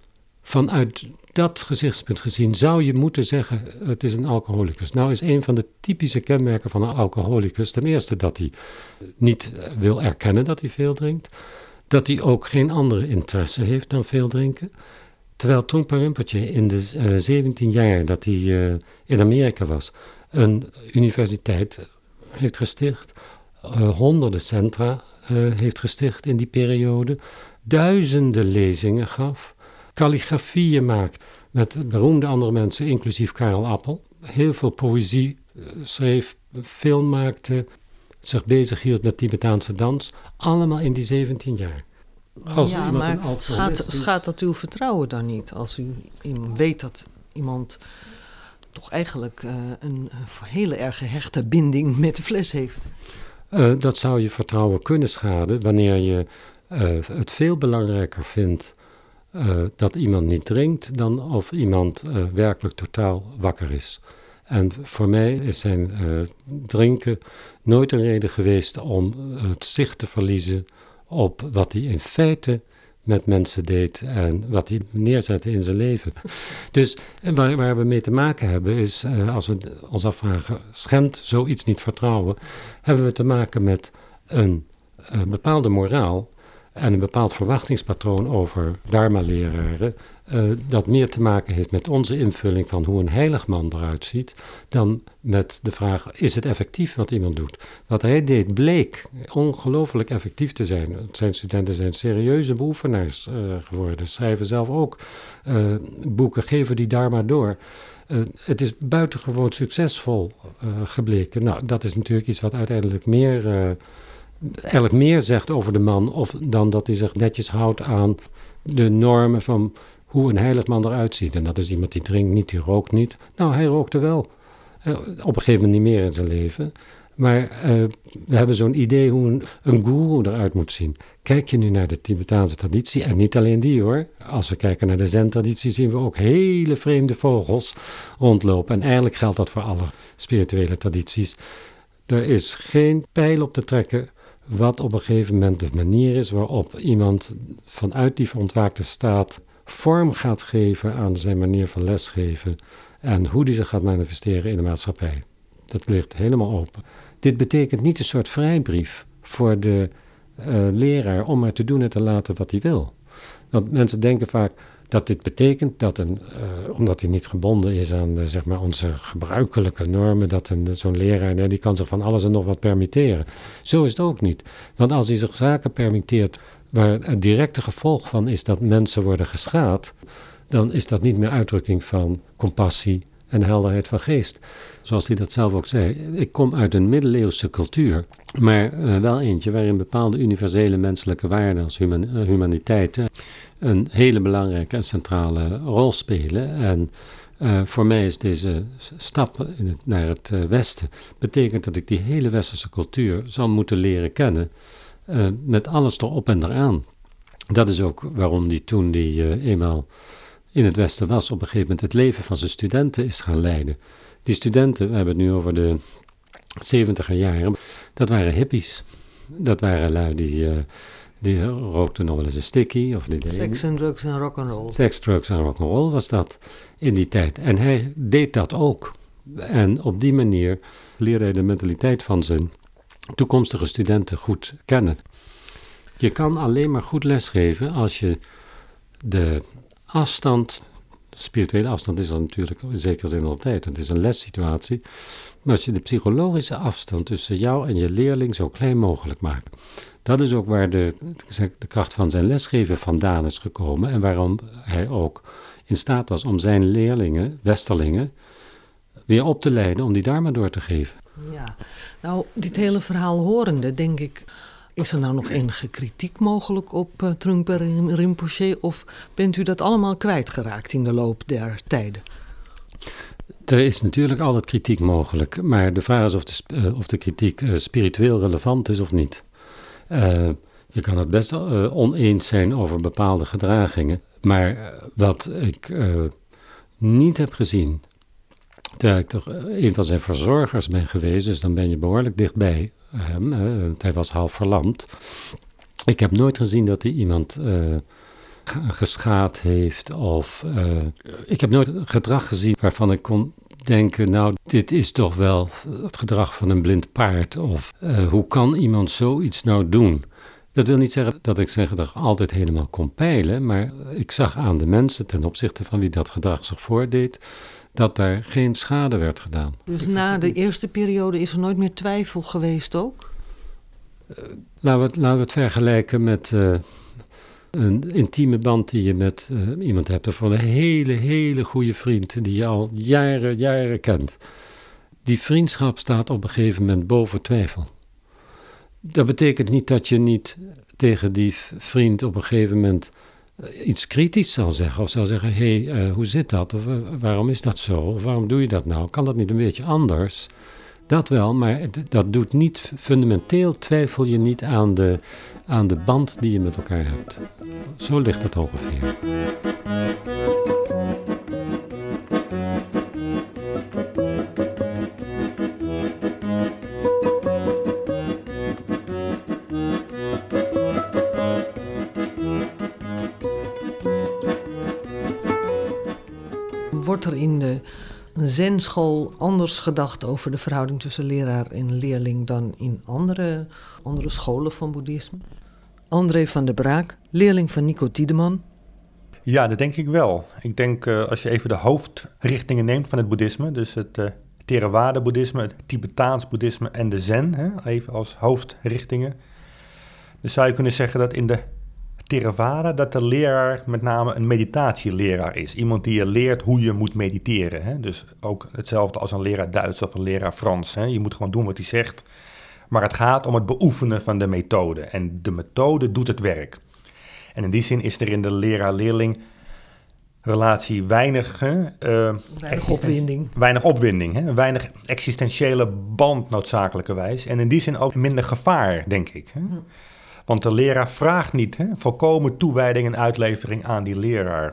vanuit dat gezichtspunt gezien zou je moeten zeggen, het is een alcoholicus. Nou is een van de typische kenmerken van een alcoholicus ten eerste dat hij niet wil erkennen dat hij veel drinkt. Dat hij ook geen andere interesse heeft dan veel drinken. Terwijl Trungpa Rinpoche in de uh, zeventien jaar dat hij uh, in Amerika was, een universiteit heeft gesticht, uh, honderden centra uh, heeft gesticht in die periode, duizenden lezingen gaf, kalligrafieën maakt met beroemde andere mensen, inclusief Karel Appel, heel veel poëzie uh, schreef, film maakte, zich bezighield met Tibetaanse dans, allemaal in die zeventien jaar. Als ja, maar schaadt, schaadt dat uw vertrouwen dan niet? Als u weet dat iemand toch eigenlijk uh, een hele erg hechte binding met de fles heeft? Uh, dat zou je vertrouwen kunnen schaden wanneer je uh, het veel belangrijker vindt uh, dat iemand niet drinkt dan of iemand uh, werkelijk totaal wakker is. En voor mij is zijn uh, drinken nooit een reden geweest om het zicht te verliezen op wat hij in feite met mensen deed en wat hij neerzette in zijn leven. Dus waar, waar we mee te maken hebben is, uh, als we ons afvragen, schendt zoiets niet vertrouwen, hebben we te maken met een, een bepaalde moraal en een bepaald verwachtingspatroon over dharma-leraren, uh, dat meer te maken heeft met onze invulling van hoe een heilig man eruit ziet, dan met de vraag, is het effectief wat iemand doet? Wat hij deed bleek ongelooflijk effectief te zijn. Zijn studenten zijn serieuze beoefenaars uh, geworden, schrijven zelf ook uh, boeken, geven die dharma door. Uh, het is buitengewoon succesvol uh, gebleken. Nou, dat is natuurlijk iets wat uiteindelijk meer Uh, eigenlijk meer zegt over de man of dan dat hij zich netjes houdt aan de normen van hoe een heilig man eruit ziet. En dat is iemand die drinkt niet, die rookt niet. Nou, hij rookte wel. Uh, op een gegeven moment niet meer in zijn leven. Maar uh, we hebben zo'n idee hoe een, een goeroe eruit moet zien. Kijk je nu naar de Tibetaanse traditie, en niet alleen die hoor. Als we kijken naar de Zen-traditie zien we ook hele vreemde vogels rondlopen. En eigenlijk geldt dat voor alle spirituele tradities. Er is geen pijl op te trekken wat op een gegeven moment de manier is waarop iemand vanuit die ontwaakte staat vorm gaat geven aan zijn manier van lesgeven en hoe die zich gaat manifesteren in de maatschappij. Dat ligt helemaal open. Dit betekent niet een soort vrijbrief voor de uh, leraar om maar te doen en te laten wat hij wil. Want mensen denken vaak dat dit betekent dat een, uh, omdat hij niet gebonden is aan uh, zeg maar onze gebruikelijke normen, dat een, zo'n leraar, nee, die kan zich van alles en nog wat permitteren. Zo is het ook niet. Want als hij zich zaken permitteert waar het directe gevolg van is dat mensen worden geschaad, dan is dat niet meer uitdrukking van compassie en helderheid van geest. Zoals hij dat zelf ook zei. Ik kom uit een middeleeuwse cultuur, maar uh, wel eentje waarin bepaalde universele menselijke waarden als human, uh, humaniteit uh, een hele belangrijke en centrale rol spelen. En uh, voor mij is deze stap in het, naar het uh, Westen, betekent dat ik die hele westerse cultuur zal moeten leren kennen, uh, met alles erop en eraan. Dat is ook waarom die toen die uh, eenmaal in het Westen was, op een gegeven moment het leven van zijn studenten is gaan leiden. Die studenten, we hebben het nu over de zeventiger jaren, dat waren hippies. Dat waren lui die, uh, die rookten nog wel eens een sticky. Of die Seks en drugs en rock'n'roll. Seks, drugs en rock'n'roll was dat in die tijd. En hij deed dat ook. En op die manier leerde hij de mentaliteit van zijn toekomstige studenten goed kennen. Je kan alleen maar goed lesgeven als je de afstand, de spirituele afstand is dan natuurlijk in zekere zin altijd, het is een lessituatie, maar als je de psychologische afstand tussen jou en je leerling zo klein mogelijk maakt. Dat is ook waar de, de kracht van zijn lesgeven vandaan is gekomen en waarom hij ook in staat was om zijn leerlingen, westerlingen, weer op te leiden om die dharma door te geven. Ja, nou, dit hele verhaal horende, denk ik, is er nou nog enige kritiek mogelijk op uh, Trungpa Rinpoche, of bent u dat allemaal kwijtgeraakt in de loop der tijden? Er is natuurlijk altijd kritiek mogelijk, maar de vraag is of de, uh, of de kritiek uh, spiritueel relevant is of niet. Uh, je kan het best uh, oneens zijn over bepaalde gedragingen, maar uh, wat ik uh, niet heb gezien, terwijl ik toch uh, een van zijn verzorgers ben geweest, dus dan ben je behoorlijk dichtbij hem, uh, hij was half verlamd. Ik heb nooit gezien dat hij iemand uh, geschaad heeft of uh, ik heb nooit gedrag gezien waarvan ik kon denken, nou, dit is toch wel het gedrag van een blind paard of uh, hoe kan iemand zoiets nou doen? Dat wil niet zeggen dat ik zijn gedrag altijd helemaal kon peilen, maar ik zag aan de mensen ten opzichte van wie dat gedrag zich voordeed, dat daar geen schade werd gedaan. Dus na de eerste periode is er nooit meer twijfel geweest ook? Uh, laten, we het, laten we het vergelijken met uh, een intieme band die je met uh, iemand hebt. Of een hele, hele goede vriend die je al jaren, jaren kent. Die vriendschap staat op een gegeven moment boven twijfel. Dat betekent niet dat je niet tegen die vriend op een gegeven moment iets kritisch zal zeggen. Of zal zeggen, hé, hey, uh, hoe zit dat? Of uh, waarom is dat zo? Of waarom doe je dat nou? Kan dat niet een beetje anders? Dat wel, maar d- dat doet niet fundamenteel, twijfel je niet aan de, aan de band die je met elkaar hebt. Zo ligt het ongeveer. Wordt er in de Zen-school anders gedacht over de verhouding tussen leraar en leerling dan in andere, andere scholen van boeddhisme? André van der Braak, leerling van Nico Tiedeman. Ja, dat denk ik wel. Ik denk uh, als je even de hoofdrichtingen neemt van het boeddhisme, dus het uh, Theravada-boeddhisme, het Tibetaans-boeddhisme en de Zen, hè, even als hoofdrichtingen, dan zou je kunnen zeggen dat in de Theravada dat de leraar met name een meditatieleraar is. Iemand die je leert hoe je moet mediteren. Hè? Dus ook hetzelfde als een leraar Duits of een leraar Frans. Hè? Je moet gewoon doen wat hij zegt. Maar het gaat om het beoefenen van de methode. En de methode doet het werk. En in die zin is er in de leraar-leerling relatie weinig, uh, weinig opwinding. Weinig opwinding, hè? Weinig existentiële band noodzakelijkerwijs. En in die zin ook minder gevaar, denk ik. Hè? Hm. Want de leraar vraagt niet, hè, volkomen toewijding en uitlevering aan die leraar.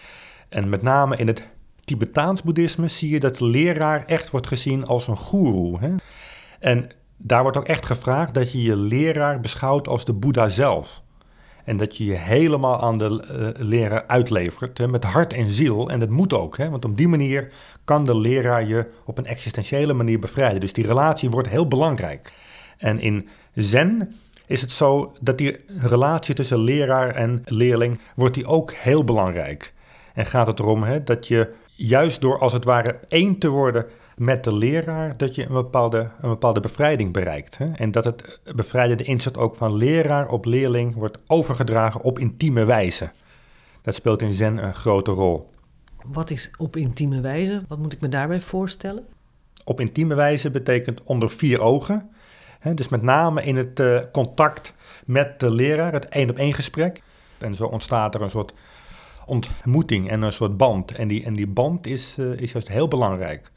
En met name in het Tibetaans boeddhisme zie je dat de leraar echt wordt gezien als een goeroe. Hè? En daar wordt ook echt gevraagd dat je je leraar beschouwt als de Boeddha zelf. En dat je je helemaal aan de uh, leraar uitlevert, hè, met hart en ziel. En dat moet ook, hè, want op die manier kan de leraar je op een existentiële manier bevrijden. Dus die relatie wordt heel belangrijk. En in Zen is het zo dat die relatie tussen leraar en leerling wordt die ook heel belangrijk. En gaat het erom, hè, dat je juist door als het ware één te worden met de leraar, dat je een bepaalde, een bepaalde bevrijding bereikt. Hè? En dat het bevrijdende inzicht ook van leraar op leerling wordt overgedragen op intieme wijze. Dat speelt in Zen een grote rol. Wat is op intieme wijze? Wat moet ik me daarbij voorstellen? Op intieme wijze betekent onder vier ogen. Hè? Dus met name in het uh, contact met de leraar, het één-op-één gesprek. En zo ontstaat er een soort ontmoeting en een soort band. En die, en die band is, uh, is juist heel belangrijk.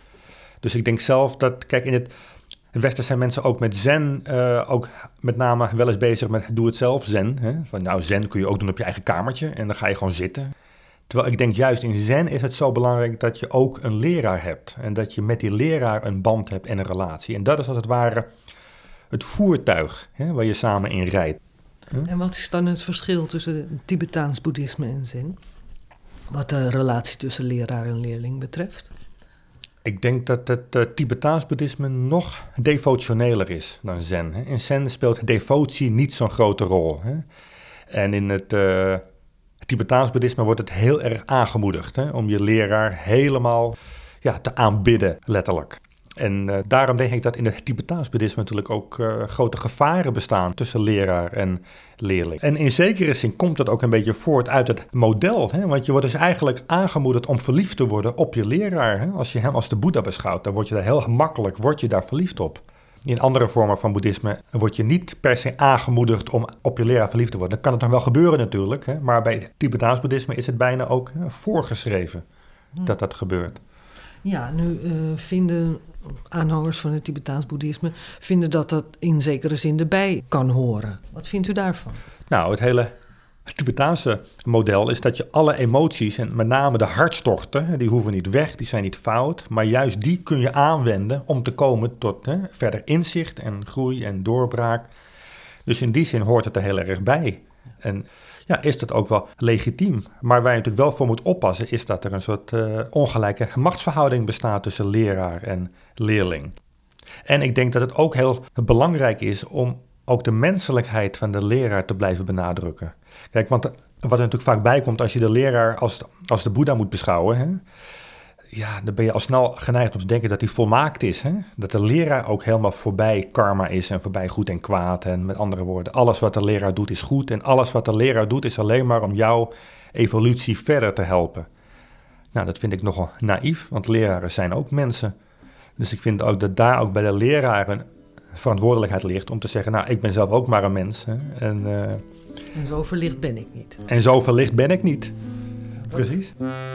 Dus ik denk zelf dat, kijk, in het Westen zijn mensen ook met zen, uh, ook met name wel eens bezig met doe-het-zelf zen. Hè? Van, nou, zen kun je ook doen op je eigen kamertje en dan ga je gewoon zitten. Terwijl ik denk juist in zen is het zo belangrijk dat je ook een leraar hebt. En dat je met die leraar een band hebt en een relatie. En dat is als het ware het voertuig, hè, waar je samen in rijdt. Hm? En wat is dan het verschil tussen het Tibetaans boeddhisme en zen? Wat de relatie tussen leraar en leerling betreft? Ik denk dat het uh, Tibetaans boeddhisme nog devotioneler is dan zen. Hè. In zen speelt devotie niet zo'n grote rol. Hè. En in het uh, Tibetaans boeddhisme wordt het heel erg aangemoedigd, hè, om je leraar helemaal ja, te aanbidden, letterlijk. En uh, daarom denk ik dat in het Tibetaans boeddhisme natuurlijk ook uh, grote gevaren bestaan tussen leraar en leerling. En in zekere zin komt dat ook een beetje voort uit het model. Hè? Want je wordt dus eigenlijk aangemoedigd om verliefd te worden op je leraar. Hè? Als je hem als de Boeddha beschouwt, dan word je daar heel gemakkelijk word je daar verliefd op. In andere vormen van boeddhisme word je niet per se aangemoedigd om op je leraar verliefd te worden. Dan kan het nog wel gebeuren natuurlijk, hè? Maar bij het Tibetaans boeddhisme is het bijna ook hè, voorgeschreven hm. dat dat gebeurt. Ja, nu uh, vinden aanhangers van het Tibetaans boeddhisme vinden dat dat in zekere zin erbij kan horen. Wat vindt u daarvan? Nou, het hele Tibetaanse model is dat je alle emoties, en met name de hartstochten, die hoeven niet weg, die zijn niet fout, maar juist die kun je aanwenden om te komen tot hè, verder inzicht en groei en doorbraak. Dus in die zin hoort het er heel erg bij. En ja, is dat ook wel legitiem. Maar waar je natuurlijk wel voor moet oppassen, is dat er een soort uh, ongelijke machtsverhouding bestaat tussen leraar en leerling. En ik denk dat het ook heel belangrijk is om ook de menselijkheid van de leraar te blijven benadrukken. Kijk, want wat er natuurlijk vaak bij komt als je de leraar als, als de Boeddha moet beschouwen, hè, ja, dan ben je al snel geneigd om te denken dat hij volmaakt is. Hè? Dat de leraar ook helemaal voorbij karma is en voorbij goed en kwaad. En met andere woorden, alles wat de leraar doet is goed. En alles wat de leraar doet is alleen maar om jouw evolutie verder te helpen. Nou, dat vind ik nogal naïef, want leraren zijn ook mensen. Dus ik vind ook dat daar ook bij de leraar een verantwoordelijkheid ligt om te zeggen, nou, ik ben zelf ook maar een mens. Hè? En, uh, en zo verlicht ben ik niet. En zo verlicht ben ik niet. Precies.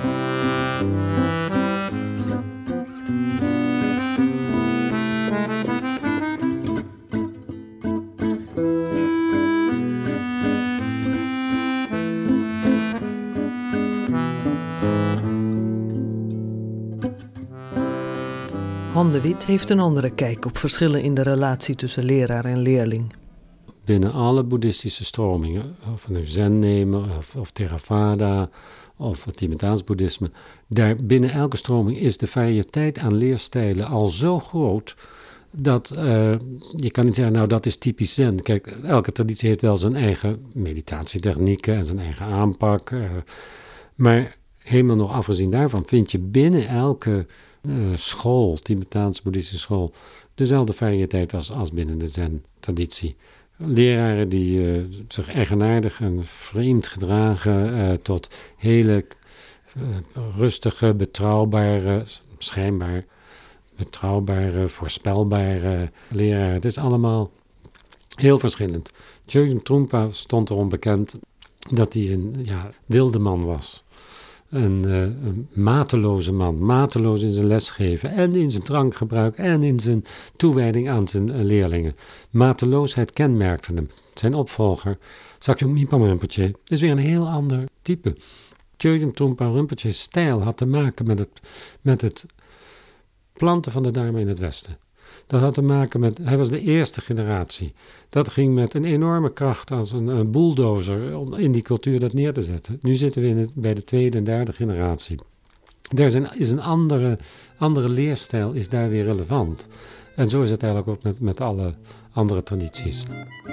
Han de Wit heeft een andere kijk op verschillen in de relatie tussen leraar en leerling. Binnen alle boeddhistische stromingen, of we nu Zen nemen, of, of Theravada, of het Tibetaans boeddhisme, daar binnen elke stroming is de variëteit aan leerstijlen al zo groot dat uh, je kan niet zeggen, nou dat is typisch Zen. Kijk, elke traditie heeft wel zijn eigen meditatietechnieken en zijn eigen aanpak. Uh, maar helemaal nog afgezien daarvan vind je binnen elke uh, school, Tibetaans boeddhistische school, dezelfde variëteit als, als binnen de Zen-traditie. Leraren die uh, zich eigenaardig en vreemd gedragen uh, tot hele uh, rustige, betrouwbare, schijnbaar betrouwbare, voorspelbare leraren. Het is allemaal heel verschillend. Chögyam Trungpa stond erom bekend dat hij een ja, wilde man was. Een, uh, een mateloze man, mateloos in zijn lesgeven en in zijn drankgebruik en in zijn toewijding aan zijn uh, leerlingen. Mateloosheid kenmerkte hem. Zijn opvolger, Sakyong Mipham Rinpoche, is weer een heel ander type. Chögyam Trungpa Rinpoche's stijl had te maken met het, met het planten van de Dharma in het Westen. Dat had te maken met, hij was de eerste generatie. Dat ging met een enorme kracht als een, een bulldozer om in die cultuur dat neer te zetten. Nu zitten we in het, bij de tweede en derde generatie. Daar is een, is een andere, andere leerstijl is daar weer relevant. En zo is het eigenlijk ook met, met alle andere tradities.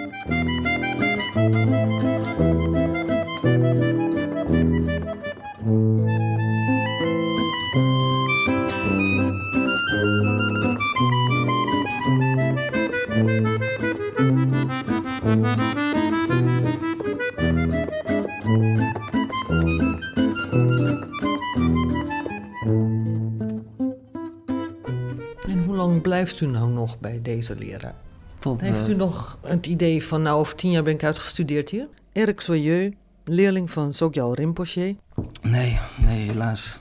En hoe lang blijft u nou nog bij deze leraar? Tot, Heeft u uh, nog het idee van, nou, over tien jaar ben ik uitgestudeerd hier? Erik Soyeux, leerling van Sogyal Rinpoche. Nee, nee, helaas.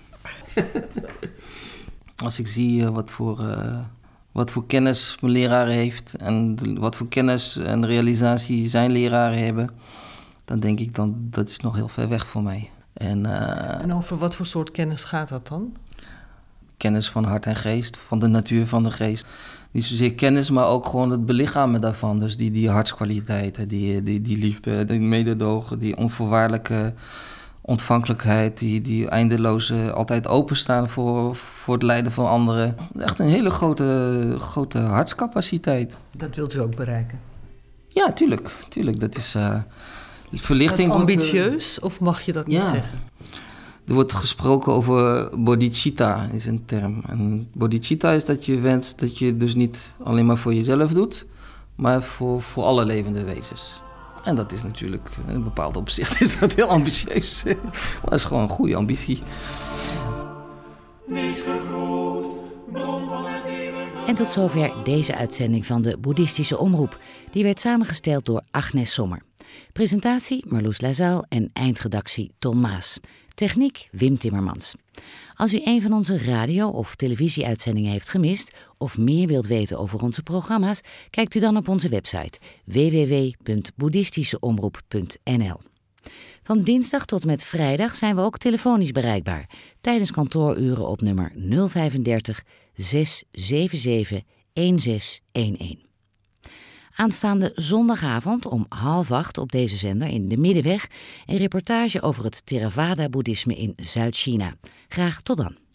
Als ik zie uh, wat, voor, uh, wat voor kennis mijn leraar heeft en de, wat voor kennis en realisatie zijn leraren hebben, dan denk ik dan dat is nog heel ver weg voor mij. En, uh, en over wat voor soort kennis gaat dat dan? Kennis van hart en geest, van de natuur van de geest. Niet zozeer kennis, maar ook gewoon het belichamen daarvan. Dus die, die hartskwaliteiten, die, die, die liefde, die mededogen, die onvoorwaardelijke ontvankelijkheid, die, die eindeloze, altijd openstaan voor, voor het lijden van anderen. Echt een hele grote, grote hartscapaciteit. Dat wilt u ook bereiken? Ja, tuurlijk. tuurlijk. Dat is uh, verlichting. Is dat ambitieus, wordt, uh, of mag je dat niet ja. zeggen? Er wordt gesproken over bodhicitta, is een term. En bodhicitta is dat je wenst dat je dus niet alleen maar voor jezelf doet, maar voor, voor alle levende wezens. En dat is natuurlijk, in een bepaald opzicht is dat heel ambitieus. Maar dat is gewoon een goede ambitie. Wees gegroet, bron van het eeuwige. En tot zover deze uitzending van de Boeddhistische Omroep. Die werd samengesteld door Agnes Sommer. Presentatie Marloes Lazaal en eindredactie Ton Maas. Techniek Wim Timmermans. Als u een van onze radio- of televisieuitzendingen heeft gemist of meer wilt weten over onze programma's, kijkt u dan op onze website w w w punt boeddhistischeomroep punt n l. Van dinsdag tot met vrijdag zijn we ook telefonisch bereikbaar tijdens kantooruren op nummer nul drieënvijftig, zes zeven zeven, een zes een een. Aanstaande zondagavond om half acht op deze zender in de Middenweg een reportage over het Theravada-boeddhisme in Zuid-China. Graag tot dan.